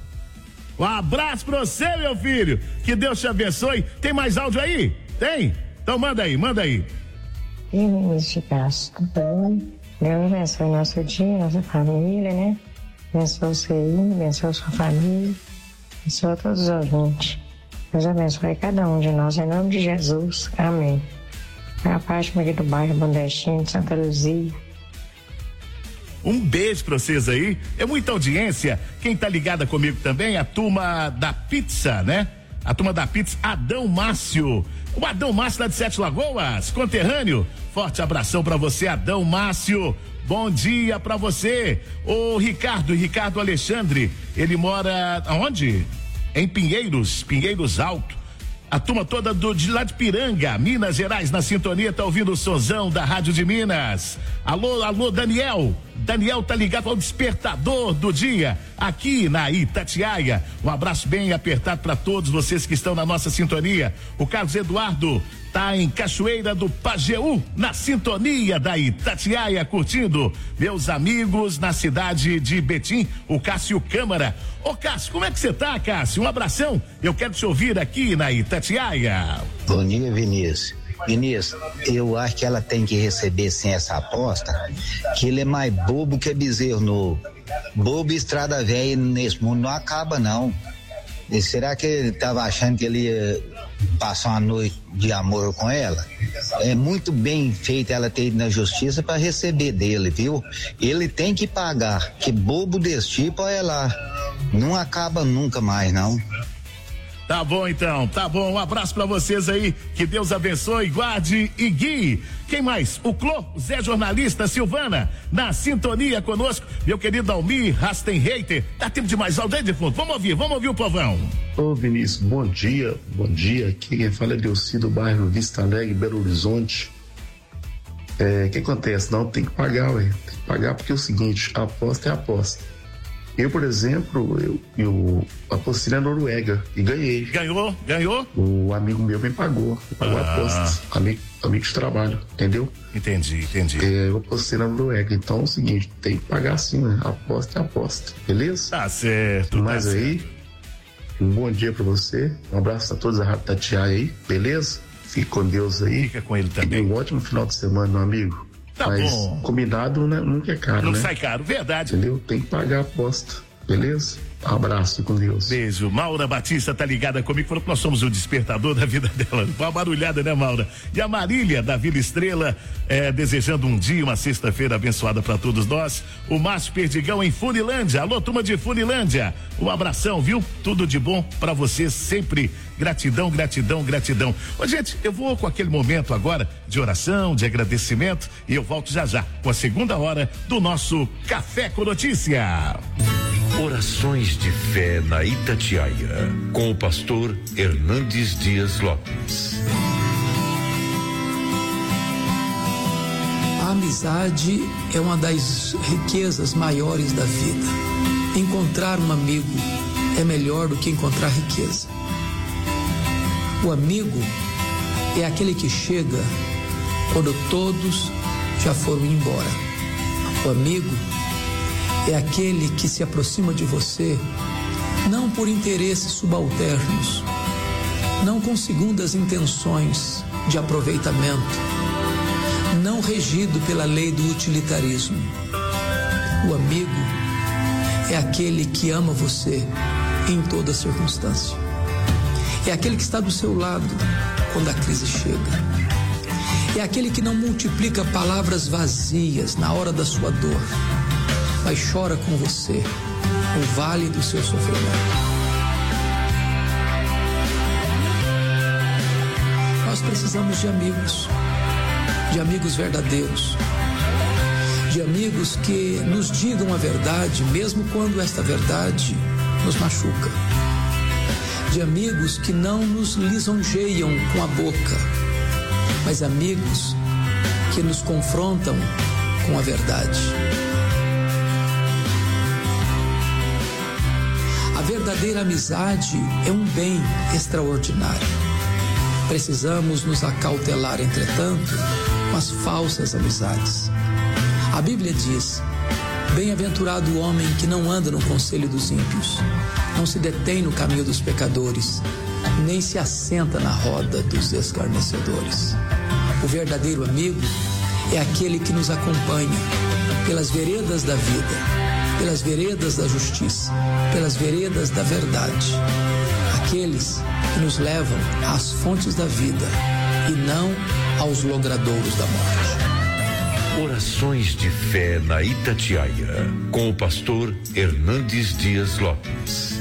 Um abraço pra você, meu filho. Que Deus te abençoe. Tem mais áudio aí? Tem? Então manda aí, manda aí. Vinícius de Castro, tudo bom? Deus abençoe nosso dia, nossa família, né? Abençoe você aí, abençoe sua família, abençoe todos os ouvintes. Deus abençoe cada um de nós, em nome de Jesus. Amém. A Fátima aqui do bairro Bondestinho, de Santa Luzia. Um beijo pra vocês aí, é muita audiência. Quem tá ligada comigo também, a turma da pizza, né? A turma da pizza, Adão Márcio. O Adão Márcio lá de Sete Lagoas, conterrâneo. Forte abração pra você, Adão Márcio. Bom dia pra você. O Ricardo, Ricardo Alexandre, ele mora aonde? Em Pinheiros, Pinheiros Alto. A turma toda do, de lá de Piranga, Minas Gerais, na sintonia, tá ouvindo o sonzão da Rádio de Minas. Alô, alô, Daniel. Daniel tá ligado ao despertador do dia, aqui na Itatiaia. Um abraço bem apertado para todos vocês que estão na nossa sintonia. O Carlos Eduardo tá em Cachoeira do Pajeú, na sintonia da Itatiaia, curtindo. Meus amigos na cidade de Betim, o Cássio Câmara. Ô Cássio, como é que você tá, Cássio? Um abração, eu quero te ouvir aqui na Itatiaia. Bom dia, Vinícius. Vinícius, eu acho que ela tem que receber sim essa aposta, que ele é mais bobo que bezerro novo. Bobo e estrada velha nesse mundo não acaba não. E será que ele estava achando que ele ia passar uma noite de amor com ela? É muito bem feito ela ter ido na justiça para receber dele, viu? Ele tem que pagar, que bobo desse tipo é lá. Não acaba nunca mais, não. Tá bom então, tá bom, um abraço pra vocês aí, que Deus abençoe, guarde e guie. Quem mais? O Clô, Zé Jornalista, Silvana, na sintonia conosco, meu querido Almir, Rastenreiter, dá tempo de mais áudio aí de fundo, vamos ouvir, vamos ouvir o povão. Ô Vinícius, bom dia, bom dia, aqui quem fala é Delci do bairro Vista Alegre, Belo Horizonte. É, o que acontece? Não, tem que pagar, ué, tem que pagar porque é o seguinte, a aposta é a aposta. Eu, por exemplo, eu, eu apostei na Noruega e ganhei. Ganhou? Ganhou? O amigo meu me pagou, me pagou ah. a aposta, amigo, amigo de trabalho, entendeu? Entendi, entendi. É, eu apostei na Noruega, então é o seguinte, tem que pagar sim, né? Aposta é aposta, beleza? Tá certo. Mas tá aí, certo. Um bom dia pra você, um abraço a todos da Rádio Tatiaia aí, beleza? Fique com Deus aí. Fica com ele também. E um ótimo final de semana, meu amigo. Tá Mas bom. Combinado, né, nunca é caro, Não né? sai caro, verdade. Entendeu? Tem que pagar a aposta, beleza? Um abraço, com Deus. Beijo. Maura Batista tá ligada comigo, falou que nós somos o despertador da vida dela. Uma barulhada, né, Maura? E a Marília, da Vila Estrela, é, desejando um dia, uma sexta-feira abençoada para todos nós. O Márcio Perdigão em Funilândia. Alô, turma de Funilândia. Um abração, viu? Tudo de bom para vocês sempre. Gratidão, gratidão, gratidão. Ô, gente, eu vou com aquele momento agora de oração, de agradecimento, e eu volto já já com a segunda hora do nosso Café com Notícia. Orações de fé na Itatiaia, com o pastor Hernandes Dias Lopes. A amizade é uma das riquezas maiores da vida. Encontrar um amigo é melhor do que encontrar riqueza. O amigo é aquele que chega quando todos já foram embora. O amigo é aquele que se aproxima de você não por interesses subalternos, não com segundas intenções de aproveitamento, não regido pela lei do utilitarismo. O amigo é aquele que ama você em toda circunstância. É aquele que está do seu lado quando a crise chega. É aquele que não multiplica palavras vazias na hora da sua dor, mas chora com você no vale do seu sofrimento. Nós precisamos de amigos, de amigos verdadeiros, de amigos que nos digam a verdade, mesmo quando esta verdade nos machuca. De amigos que não nos lisonjeiam com a boca, mas amigos que nos confrontam com a verdade. A verdadeira amizade é um bem extraordinário. Precisamos nos acautelar, entretanto, com as falsas amizades. A Bíblia diz: bem-aventurado o homem que não anda no conselho dos ímpios, não se detém no caminho dos pecadores, nem se assenta na roda dos escarnecedores. O verdadeiro amigo é aquele que nos acompanha pelas veredas da vida, pelas veredas da justiça, pelas veredas da verdade. Aqueles que nos levam às fontes da vida e não aos logradouros da morte. Orações de fé na Itatiaia, com o pastor Hernandes Dias Lopes.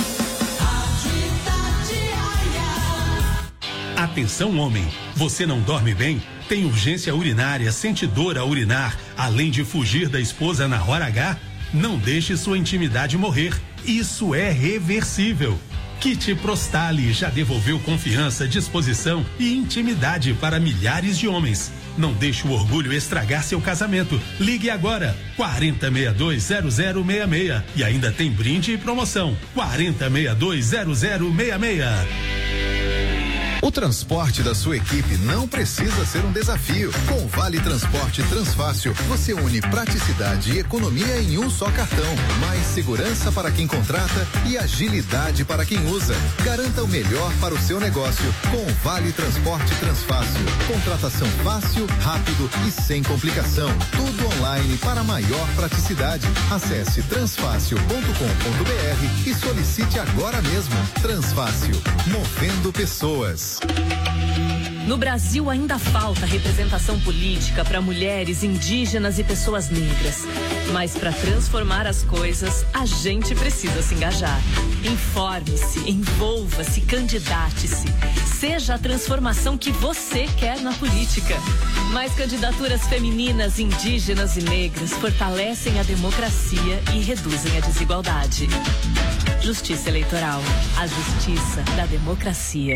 Atenção, homem, você não dorme bem? Tem urgência urinária, sente dor ao urinar, além de fugir da esposa na hora H? Não deixe sua intimidade morrer, isso é reversível. Kit Prostale já devolveu confiança, disposição e intimidade para milhares de homens. Não deixe o orgulho estragar seu casamento. Ligue agora, quarenta, sessenta e dois, zero zero seis seis. E ainda tem brinde e promoção, quarenta, sessenta e dois, zero zero seis seis. O transporte da sua equipe não precisa ser um desafio. Com o Vale Transporte Transfácil, você une praticidade e economia em um só cartão. Mais segurança para quem contrata e agilidade para quem usa. Garanta o melhor para o seu negócio com o Vale Transporte Transfácil. Contratação fácil, rápido e sem complicação. Tudo online para maior praticidade. Acesse transfácil ponto com ponto br e solicite agora mesmo. Transfácil, movendo pessoas. No Brasil ainda falta representação política para mulheres, indígenas e pessoas negras. Mas para transformar as coisas, a gente precisa se engajar. Informe-se, envolva-se, candidate-se. Seja a transformação que você quer na política. Mais candidaturas femininas, indígenas e negras fortalecem a democracia e reduzem a desigualdade. Justiça Eleitoral, a justiça da democracia.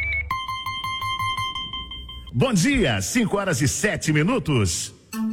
Bom dia, cinco horas e sete minutos.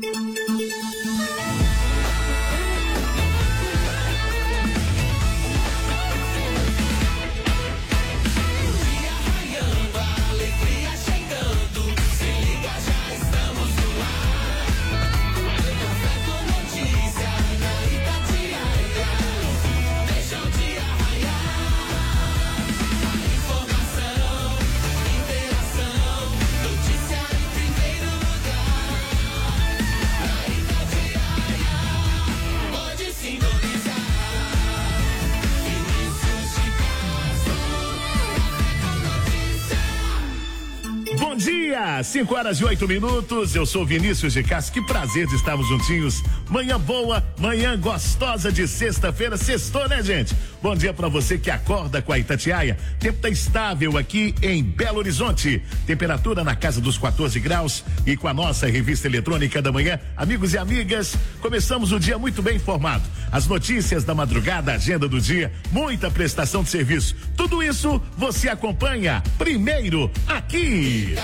cinco horas e oito minutos, eu sou Vinícius de Castro, que prazer de estarmos juntinhos. Manhã boa, manhã gostosa de sexta-feira, sextou, né, gente? Bom dia pra você que acorda com a Itatiaia. Tempo tá estável aqui em Belo Horizonte. Temperatura na casa dos quatorze graus e com a nossa revista eletrônica da manhã, amigos e amigas, começamos o dia muito bem informado. As notícias da madrugada, a agenda do dia, muita prestação de serviço. Tudo isso você acompanha primeiro aqui.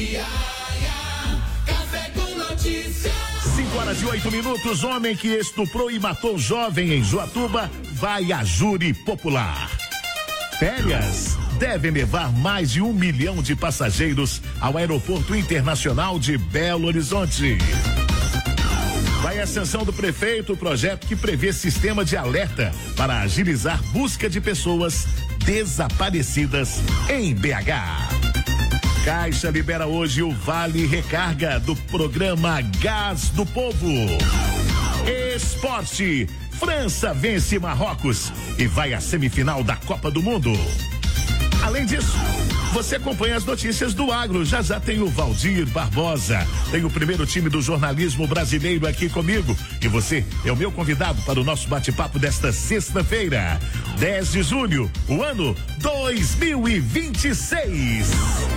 Café com Notícias. cinco horas e oito minutos, homem que estuprou e matou jovem em Joatuba vai a júri popular. Férias devem levar mais de um milhão de passageiros ao Aeroporto Internacional de Belo Horizonte. Vai a sanção do prefeito o projeto que prevê sistema de alerta para agilizar busca de pessoas desaparecidas em B H. Caixa libera hoje o Vale Recarga do programa Gás do Povo. Esporte. França vence Marrocos e vai à semifinal da Copa do Mundo. Além disso, você acompanha as notícias do agro. Já já tem o Valdir Barbosa. Tem o primeiro time do jornalismo brasileiro aqui comigo. E você é o meu convidado para o nosso bate-papo desta sexta-feira, dez de julho, o ano dois mil e vinte e seis.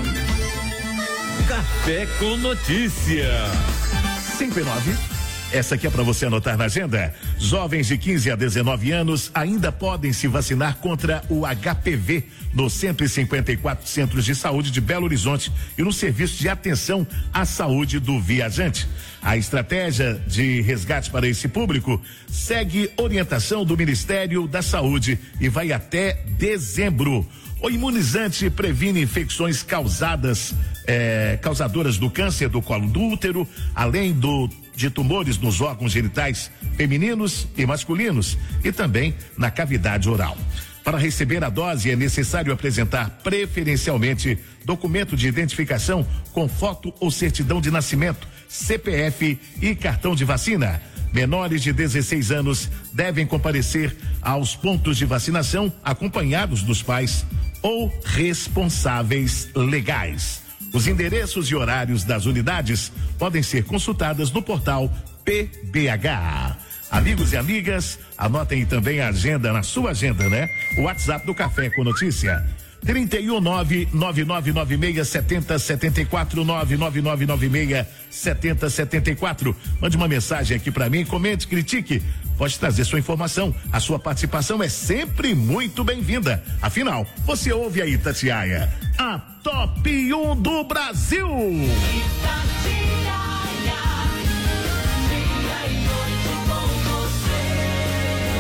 Café com Notícia. cinco e nove. Essa aqui é para você anotar na agenda. Jovens de quinze a dezenove anos ainda podem se vacinar contra o H P V nos cento e cinquenta e quatro centros de saúde de Belo Horizonte e no serviço de atenção à saúde do viajante. A estratégia de resgate para esse público segue orientação do Ministério da Saúde e vai até dezembro. O imunizante previne infecções causadas, eh, causadoras do câncer do colo do útero, além do de tumores nos órgãos genitais femininos e masculinos e também na cavidade oral. Para receber a dose é necessário apresentar preferencialmente documento de identificação com foto ou certidão de nascimento, C P F e cartão de vacina. Menores de dezesseis anos devem comparecer aos pontos de vacinação acompanhados dos pais ou responsáveis legais. Os endereços e horários das unidades podem ser consultadas no portal P B H. Amigos e amigas, anotem também a agenda na sua agenda, né? O WhatsApp do Café com Notícia. trinta e um, nove nove nove nove seis sete zero sete quatro, nove nove nove nove seis sete zero sete quatro. Mande uma mensagem aqui para mim, comente, critique. Pode trazer sua informação. A sua participação é sempre muito bem-vinda. Afinal, você ouve a Itatiaia, a top um do Brasil.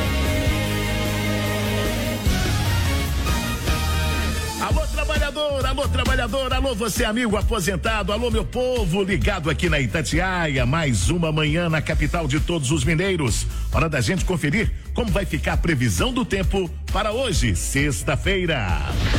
Alô, trabalhador, alô trabalhador, alô você amigo aposentado, alô meu povo ligado aqui na Itatiaia, mais uma manhã na capital de todos os mineiros. Hora da gente conferir como vai ficar a previsão do tempo para hoje, sexta-feira.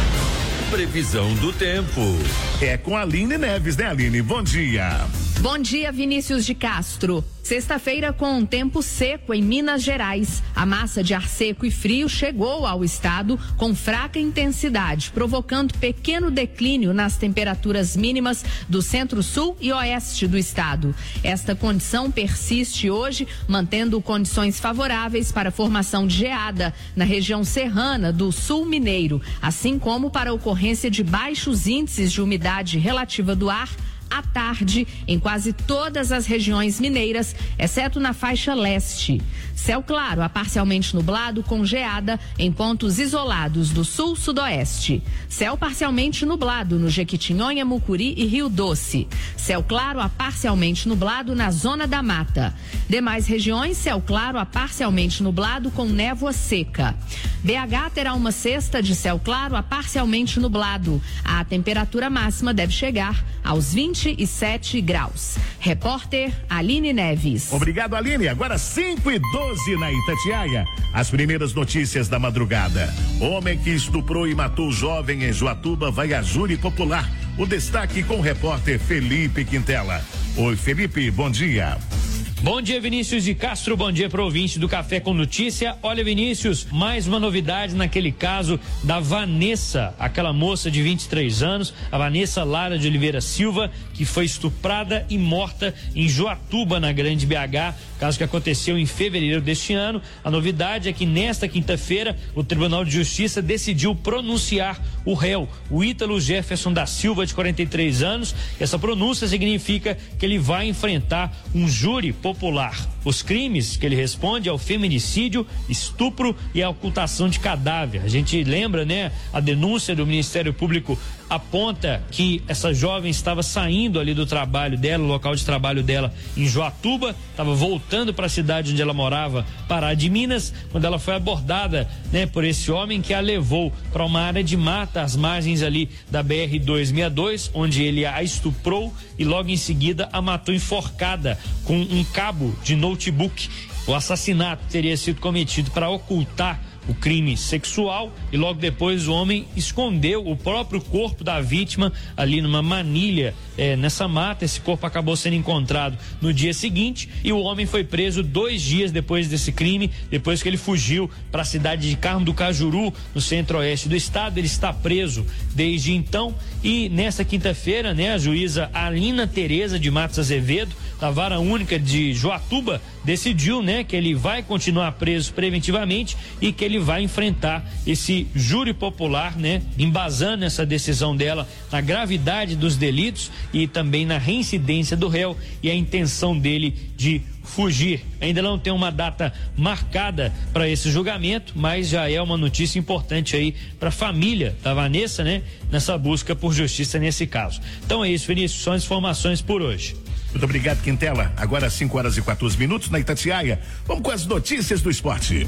Previsão do tempo. É com a Aline Neves, né, Aline? Bom dia. Bom dia, Vinícius de Castro. Sexta-feira com um tempo seco em Minas Gerais. A massa de ar seco e frio chegou ao estado com fraca intensidade, provocando pequeno declínio nas temperaturas mínimas do centro-sul e oeste do estado. Esta condição persiste hoje, mantendo condições favoráveis para a formação de geada na região serrana do sul mineiro, assim como para a ocorrência de baixos índices de umidade relativa do ar à tarde em quase todas as regiões mineiras, exceto na faixa leste. Céu claro a parcialmente nublado com geada em pontos isolados do sul-sudoeste. Céu parcialmente nublado no Jequitinhonha, Mucuri e Rio Doce. Céu claro a parcialmente nublado na zona da mata. Demais regiões, céu claro a parcialmente nublado com névoa seca. B H terá uma sexta de céu claro a parcialmente nublado. A temperatura máxima deve chegar aos vinte e sete graus. Repórter Aline Neves. Obrigado, Aline. Agora cinco e doze na Itatiaia. As primeiras notícias da madrugada. Homem que estuprou e matou jovem em Joatuba vai a júri popular. O destaque com o repórter Felipe Quintela. Oi, Felipe, bom dia. Bom dia, Vinícius de Castro, bom dia para o ouvinte do Café com Notícia. Olha, Vinícius, mais uma novidade naquele caso da Vanessa, aquela moça de vinte e três anos, a Vanessa Lara de Oliveira Silva, que foi estuprada e morta em Joatuba, na Grande B H, caso que aconteceu em fevereiro deste ano. A novidade é que nesta quinta-feira o Tribunal de Justiça decidiu pronunciar o réu, o Ítalo Jefferson da Silva, de quarenta e três anos. Essa pronúncia significa que ele vai enfrentar um júri popular. Os crimes que ele responde é o feminicídio, estupro e a ocultação de cadáver. A gente lembra, né? A denúncia do Ministério Público aponta que essa jovem estava saindo ali do trabalho dela, o local de trabalho dela em Joatuba, estava voltando para a cidade onde ela morava, Pará de Minas, quando ela foi abordada, né, por esse homem que a levou para uma área de mata às margens ali da B R duzentos e sessenta e dois, onde ele a estuprou e logo em seguida a matou enforcada com um cabo de notebook. O assassinato teria sido cometido para ocultar o crime sexual e logo depois o homem escondeu o próprio corpo da vítima ali numa manilha, é, nessa mata. Esse corpo acabou sendo encontrado no dia seguinte e o homem foi preso dois dias depois desse crime, depois que ele fugiu para a cidade de Carmo do Cajuru, no centro-oeste do estado. Ele está preso desde então e nesta quinta-feira, né, a juíza Alina Tereza de Matos Azevedo, da Vara Única de Joatuba, decidiu, né, que ele vai continuar preso preventivamente e que ele vai enfrentar esse júri popular, né, embasando essa decisão dela na gravidade dos delitos e também na reincidência do réu e a intenção dele de fugir. Ainda não tem uma data marcada para esse julgamento, mas já é uma notícia importante aí para a família da Vanessa, né, nessa busca por justiça nesse caso. Então é isso, Vinícius, são as informações por hoje. Muito obrigado, Quintela. Agora cinco horas e quatorze minutos na Itatiaia. Vamos com as notícias do esporte.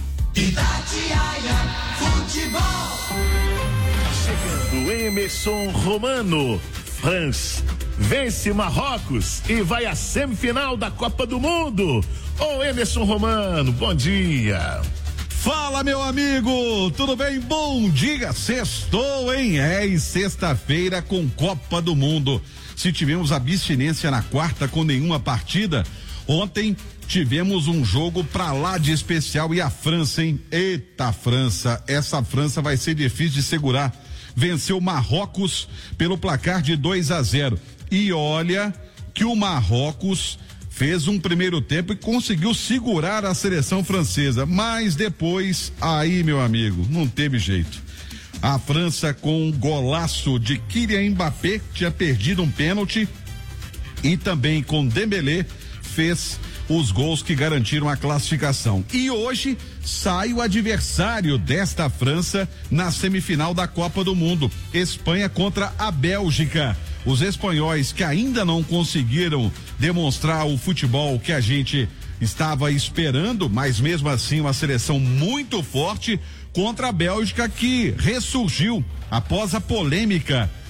Itatiaia Futebol. Chegando Emerson Romano. France vence Marrocos e vai à semifinal da Copa do Mundo. Ô Emerson Romano, bom dia. Fala, meu amigo, tudo bem? Bom dia, sextou, hein? É, e sexta-feira com Copa do Mundo. Se tivemos abstinência na quarta com nenhuma partida, ontem tivemos um jogo pra lá de especial e a França, hein? Eita, França, essa França vai ser difícil de segurar. Venceu Marrocos pelo placar de dois a zero. E olha que o Marrocos fez um primeiro tempo e conseguiu segurar a seleção francesa, mas depois, aí, meu amigo, não teve jeito. A França com um golaço de Kylian Mbappé, que tinha perdido um pênalti, e também com Dembélé fez os gols que garantiram a classificação. E hoje sai o adversário desta França na semifinal da Copa do Mundo, Espanha contra a Bélgica. Os espanhóis que ainda não conseguiram demonstrar o futebol que a gente estava esperando, mas mesmo assim uma seleção muito forte, contra a Bélgica que ressurgiu após a polêmica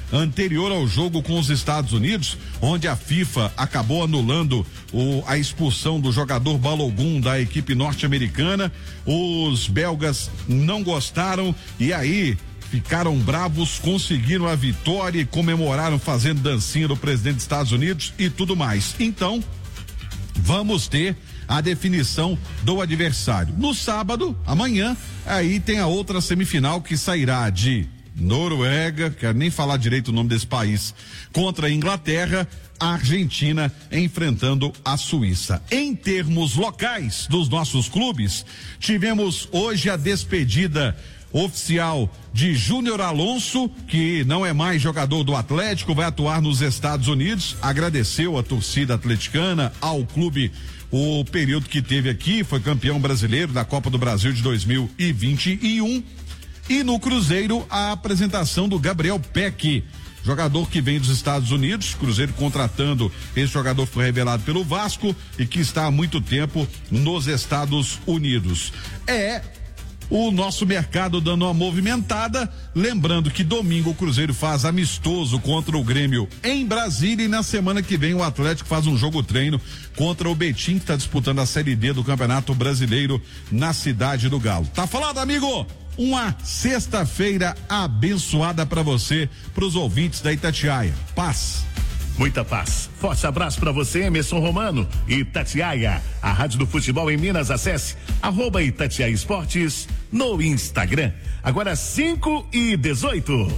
anterior ao jogo com os Estados Unidos, onde a FIFA acabou anulando o, a expulsão do jogador Balogun da equipe norte-americana. Os belgas não gostaram e aí ficaram bravos, conseguiram a vitória e comemoraram fazendo dancinha do presidente dos Estados Unidos e tudo mais. Então, vamos ter a definição do adversário. No sábado, amanhã, aí tem a outra semifinal que sairá de Noruega, quero nem falar direito o nome desse país, contra a Inglaterra, a Argentina enfrentando a Suíça. Em termos locais dos nossos clubes, tivemos hoje a despedida oficial de Júnior Alonso, que não é mais jogador do Atlético, vai atuar nos Estados Unidos. Agradeceu a torcida atleticana, ao clube, o período que teve aqui, foi campeão brasileiro da Copa do Brasil de dois mil e vinte e um. E no Cruzeiro, a apresentação do Gabriel Peck, jogador que vem dos Estados Unidos. Cruzeiro contratando, esse jogador foi revelado pelo Vasco e que está há muito tempo nos Estados Unidos. É o nosso mercado dando uma movimentada, lembrando que domingo o Cruzeiro faz amistoso contra o Grêmio em Brasília e na semana que vem o Atlético faz um jogo treino contra o Betim, que está disputando a Série D do Campeonato Brasileiro na cidade do Galo. Tá falado, amigo? Uma sexta-feira abençoada para você, pros ouvintes da Itatiaia. Paz. Muita paz. Forte abraço para você, Emerson Romano e Itatiaia, a Rádio do Futebol em Minas. Acesse arroba Itatiaia Esportes no Instagram. Agora cinco e dezoito.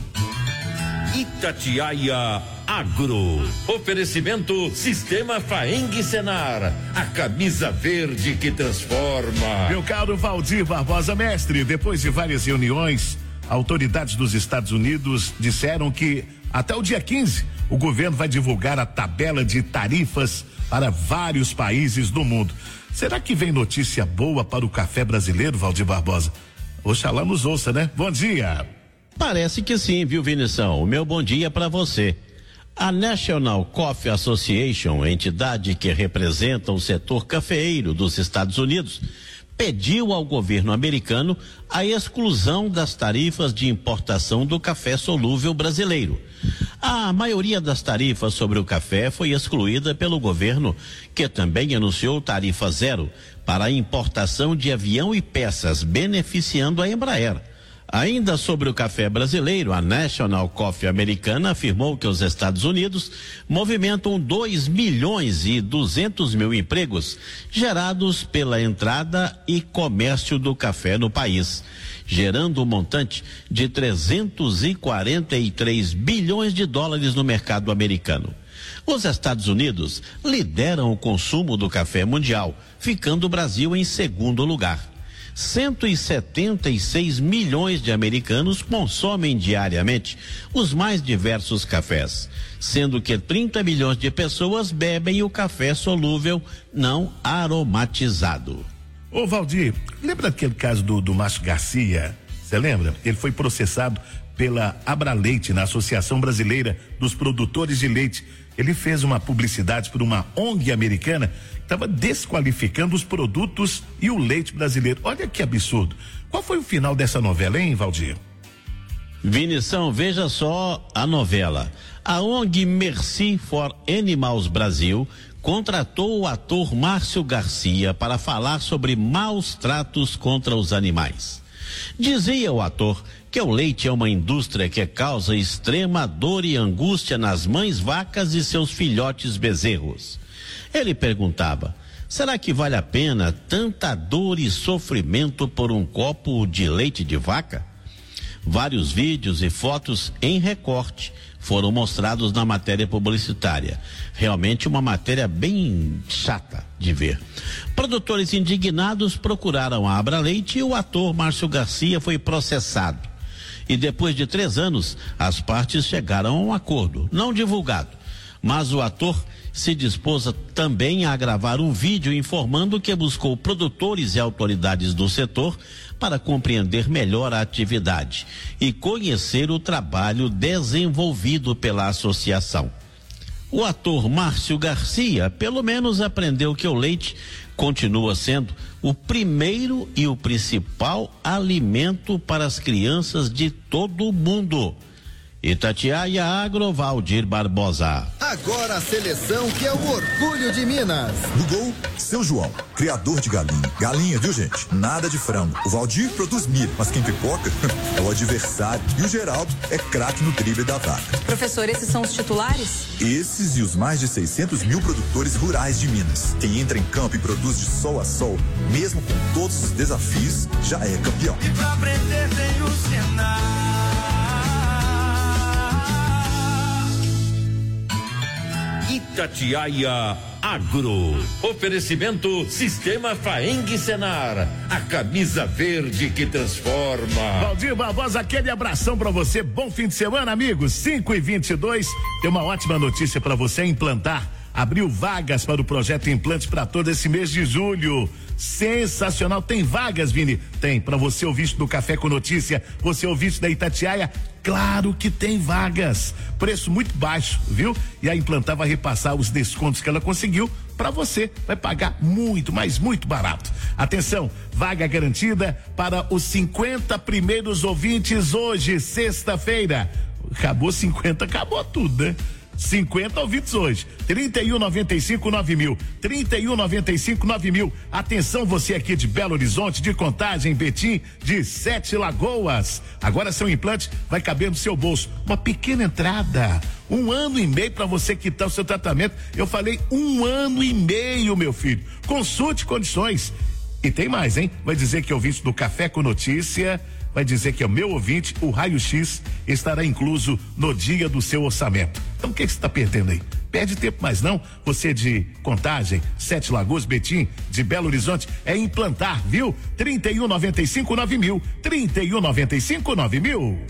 Itatiaia Agro. Oferecimento Sistema Faeng Senar. A camisa verde que transforma. Meu caro Valdir Barbosa Mestre, depois de várias reuniões, autoridades dos Estados Unidos disseram que até o dia quinze o governo vai divulgar a tabela de tarifas para vários países do mundo. Será que vem notícia boa para o café brasileiro, Valdir Barbosa? Oxalá nos ouça, né? Bom dia. Parece que sim, viu, Vinição? O meu bom dia para você. A National Coffee Association, entidade que representa o setor cafeeiro dos Estados Unidos, pediu ao governo americano a exclusão das tarifas de importação do café solúvel brasileiro. A maioria das tarifas sobre o café foi excluída pelo governo, que também anunciou tarifa zero para a importação de avião e peças, beneficiando a Embraer. Ainda sobre o café brasileiro, a National Coffee americana afirmou que os Estados Unidos movimentam dois milhões e duzentos mil empregos gerados pela entrada e comércio do café no país, gerando um montante de trezentos e quarenta e três bilhões de dólares no mercado americano. Os Estados Unidos lideram o consumo do café mundial, ficando o Brasil em segundo lugar. cento e setenta e seis milhões de americanos consomem diariamente os mais diversos cafés, sendo que trinta milhões de pessoas bebem o café solúvel não aromatizado. Ô Valdir, lembra aquele caso do, do Márcio Garcia? Você lembra? Ele foi processado pela Abraleite, na Associação Brasileira dos Produtores de Leite. Ele fez uma publicidade por uma O N G americana, estava desqualificando os produtos e o leite brasileiro. Olha que absurdo. Qual foi o final dessa novela, hein, Valdir? Vinição, veja só a novela. A O N G Mercy for Animals Brasil contratou o ator Márcio Garcia para falar sobre maus tratos contra os animais. Dizia o ator que o leite é uma indústria que causa extrema dor e angústia nas mães vacas e seus filhotes bezerros. Ele perguntava: será que vale a pena tanta dor e sofrimento por um copo de leite de vaca? Vários vídeos e fotos em recorte foram mostrados na matéria publicitária. Realmente uma matéria bem chata de ver. Produtores indignados procuraram a Abraleite e o ator Márcio Garcia foi processado. E depois de três anos, as partes chegaram a um acordo, não divulgado. Mas o ator se dispôs também a gravar um vídeo informando que buscou produtores e autoridades do setor para compreender melhor a atividade e conhecer o trabalho desenvolvido pela associação. O ator Márcio Garcia, pelo menos, aprendeu que o leite continua sendo o primeiro e o principal alimento para as crianças de todo o mundo. Itatiaia Agro, Valdir Barbosa. Agora a seleção que é o orgulho de Minas. No gol, seu João, criador de galinha. Galinha, viu, gente? Nada de frango. O Valdir produz milho, mas quem pipoca é o adversário. E o Geraldo é craque no drible da vaca. Professor, esses são os titulares? Esses e os mais de seiscentos mil produtores rurais de Minas. Quem entra em campo e produz de sol a sol, mesmo com todos os desafios, já é campeão. E pra aprender tem o Senar. Itatiaia Agro. Oferecimento Sistema Faeng Senar. A camisa verde que transforma. Valdir Barbosa, aquele abração pra você. Bom fim de semana, amigos. cinco e vinte e dois. Tem uma ótima notícia pra você implantar. Abriu vagas para o projeto Implantes para todo esse mês de julho. Sensacional. Tem vagas, Vini? Tem. Para você ouvinte do Café com Notícia, você ouvinte da Itatiaia, claro que tem vagas. Preço muito baixo, viu? E a Implantar vai repassar os descontos que ela conseguiu para você. Vai pagar muito, mas muito barato. Atenção, vaga garantida para os cinquenta primeiros ouvintes hoje, sexta-feira. Acabou cinquenta, acabou tudo, né? cinquenta ouvintes hoje. trinta e um, noventa e cinco, nove mil. trinta e um, noventa e cinco, nove mil. Atenção, você aqui de Belo Horizonte, de Contagem, Betim, de Sete Lagoas. Agora seu implante vai caber no seu bolso. Uma pequena entrada. Um ano e meio para você quitar o seu tratamento. Eu falei um ano e meio, meu filho. Consulte condições. E tem mais, hein? Vai dizer que é ouvinte do Café com Notícia. Vai dizer que é o meu ouvinte, o raio-x estará incluso no dia do seu orçamento. Então o que você está perdendo aí? Perde tempo mais não, você de Contagem, Sete Lagoas, Betim, de Belo Horizonte, é Implantar, viu? trinta e um, noventa e cinco, nove mil. trinta e um, noventa e cinco, nove mil.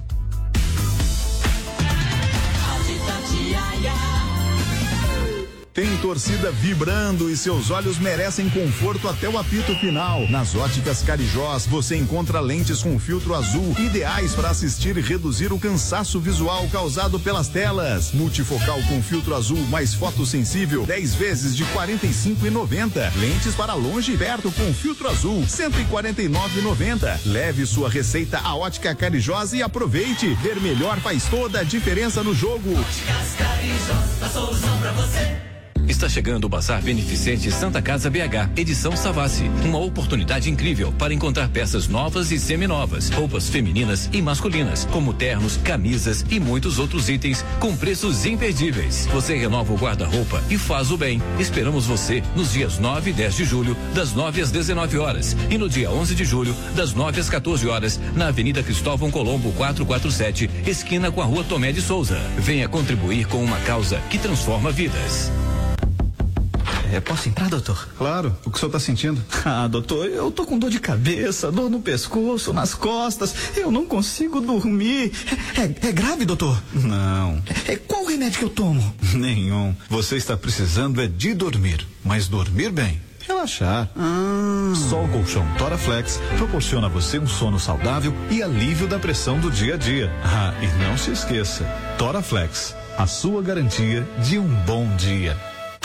Tem torcida vibrando e seus olhos merecem conforto até o apito final. Nas Óticas Carijós você encontra lentes com filtro azul, ideais para assistir e reduzir o cansaço visual causado pelas telas. Multifocal com filtro azul mais fotossensível, dez vezes de quarenta e cinco reais e noventa centavos. Lentes para longe e perto com filtro azul, cento e quarenta e nove reais e noventa centavos. Leve sua receita à Ótica Carijós e aproveite. Ver melhor faz toda a diferença no jogo. Óticas Carijós, a solução pra você. Está chegando o Bazar Beneficente Santa Casa B H, edição Savassi. Uma oportunidade incrível para encontrar peças novas e seminovas, roupas femininas e masculinas, como ternos, camisas e muitos outros itens com preços imperdíveis. Você renova o guarda-roupa e faz o bem. Esperamos você nos dias nove e dez de julho, das nove às dezenove horas, e no dia onze de julho, das nove às quatorze horas, na Avenida Cristóvão Colombo quatrocentos e quarenta e sete, esquina com a Rua Tomé de Souza. Venha contribuir com uma causa que transforma vidas. É, posso entrar, doutor? Claro, o que o senhor tá sentindo? Ah, doutor, eu tô com dor de cabeça, dor no pescoço, nas costas, eu não consigo dormir. É, é, é grave, doutor? Não. É, qual remédio que eu tomo? Nenhum. Você está precisando é de dormir, mas dormir bem. Relaxar. Ah. Só o colchão Toraflex proporciona a você um sono saudável e alívio da pressão do dia a dia. Ah, e não se esqueça, Toraflex, a sua garantia de um bom dia.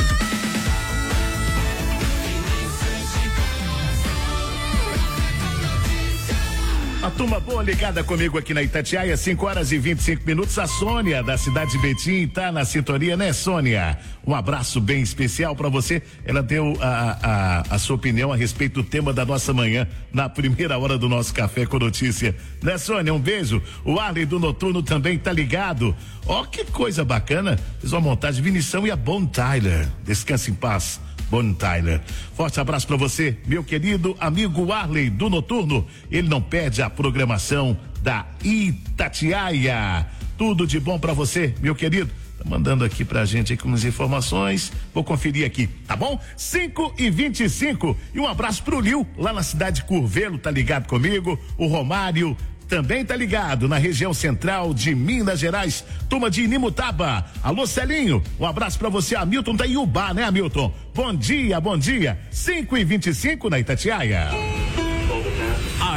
A turma boa ligada comigo aqui na Itatiaia, cinco horas e vinte e cinco minutos. A Sônia, da cidade de Betim, tá na sintonia, né, Sônia? Um abraço bem especial para você. Ela deu a, a, a sua opinião a respeito do tema da nossa manhã, na primeira hora do nosso Café com Notícia. Né, Sônia? Um beijo. O Arley do Noturno também tá ligado. Ó, que coisa bacana. Fiz uma montagem, Vinição e a Bon Tyler. Descanse em paz. Bon Tyler. Forte abraço para você, meu querido amigo Arley do Noturno. Ele não perde a programação da Itatiaia. Tudo de bom para você, meu querido. Tá mandando aqui pra gente aí com as informações. Vou conferir aqui, tá bom? cinco e vinte e cinco. E um abraço pro Lil, lá na cidade de Curvelo, tá ligado comigo? O Romário também tá ligado na região central de Minas Gerais, turma de Inimutaba. Alô, Celinho, um abraço pra você. Hamilton tá em Ubá, né, Hamilton? Bom dia, bom dia. cinco e vinte e cinco na Itatiaia. A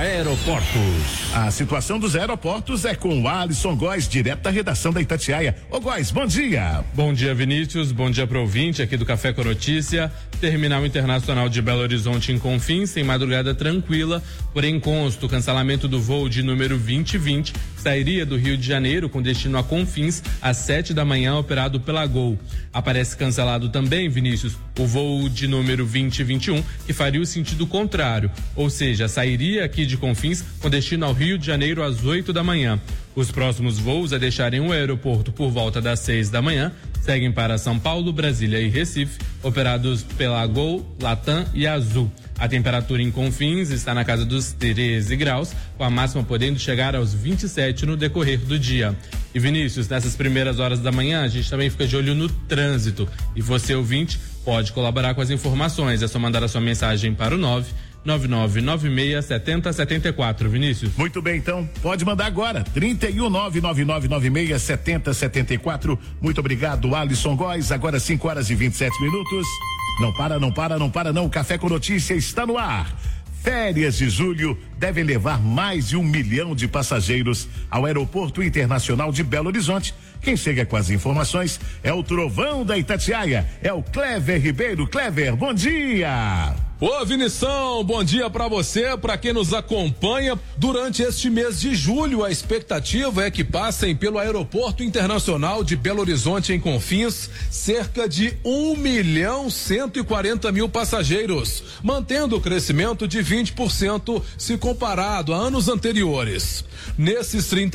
Aeroportos. A situação dos aeroportos é com o Alisson Góes, direto da redação da Itatiaia. Ô Góes, bom dia. Bom dia, Vinícius. Bom dia para o ouvinte aqui do Café com Notícia. Terminal Internacional de Belo Horizonte em Confins, tem madrugada tranquila, porém consta o cancelamento do voo de número vinte e vinte, que sairia do Rio de Janeiro com destino a Confins às sete da manhã, operado pela Gol. Aparece cancelado também, Vinícius, o voo de número vinte e vinte e um, que faria o sentido contrário, ou seja, sairia aqui de Confins com destino ao Rio de Janeiro às oito da manhã. Os próximos voos a deixarem o aeroporto por volta das seis da manhã seguem para São Paulo, Brasília e Recife, operados pela Gol, Latam e Azul. A temperatura em Confins está na casa dos treze graus, com a máxima podendo chegar aos vinte e sete no decorrer do dia. E Vinícius, nessas primeiras horas da manhã, a gente também fica de olho no trânsito. E você, ouvinte, pode colaborar com as informações. É só mandar a sua mensagem para o nove nove nove nove seis sete zero sete quatro, Vinícius. Muito bem, então, pode mandar agora, trinta e um, nove nove nove nove seis sete zero sete quatro. Muito obrigado, Alisson Góes. Agora cinco horas e vinte e sete minutos. Não para, não para, não para, não. Café com Notícia está no ar. Férias de julho devem levar mais de um milhão de passageiros ao Aeroporto Internacional de Belo Horizonte. Quem chega com as informações é o Trovão da Itatiaia, é o Clever Ribeiro. Clever, bom dia! Ô Vinição, bom dia pra você, pra quem nos acompanha. Durante este mês de julho, a expectativa é que passem pelo Aeroporto Internacional de Belo Horizonte em Confins cerca de um milhão cento e quarenta mil passageiros, mantendo o crescimento de vinte por cento se comparado a anos anteriores. Nesses trinta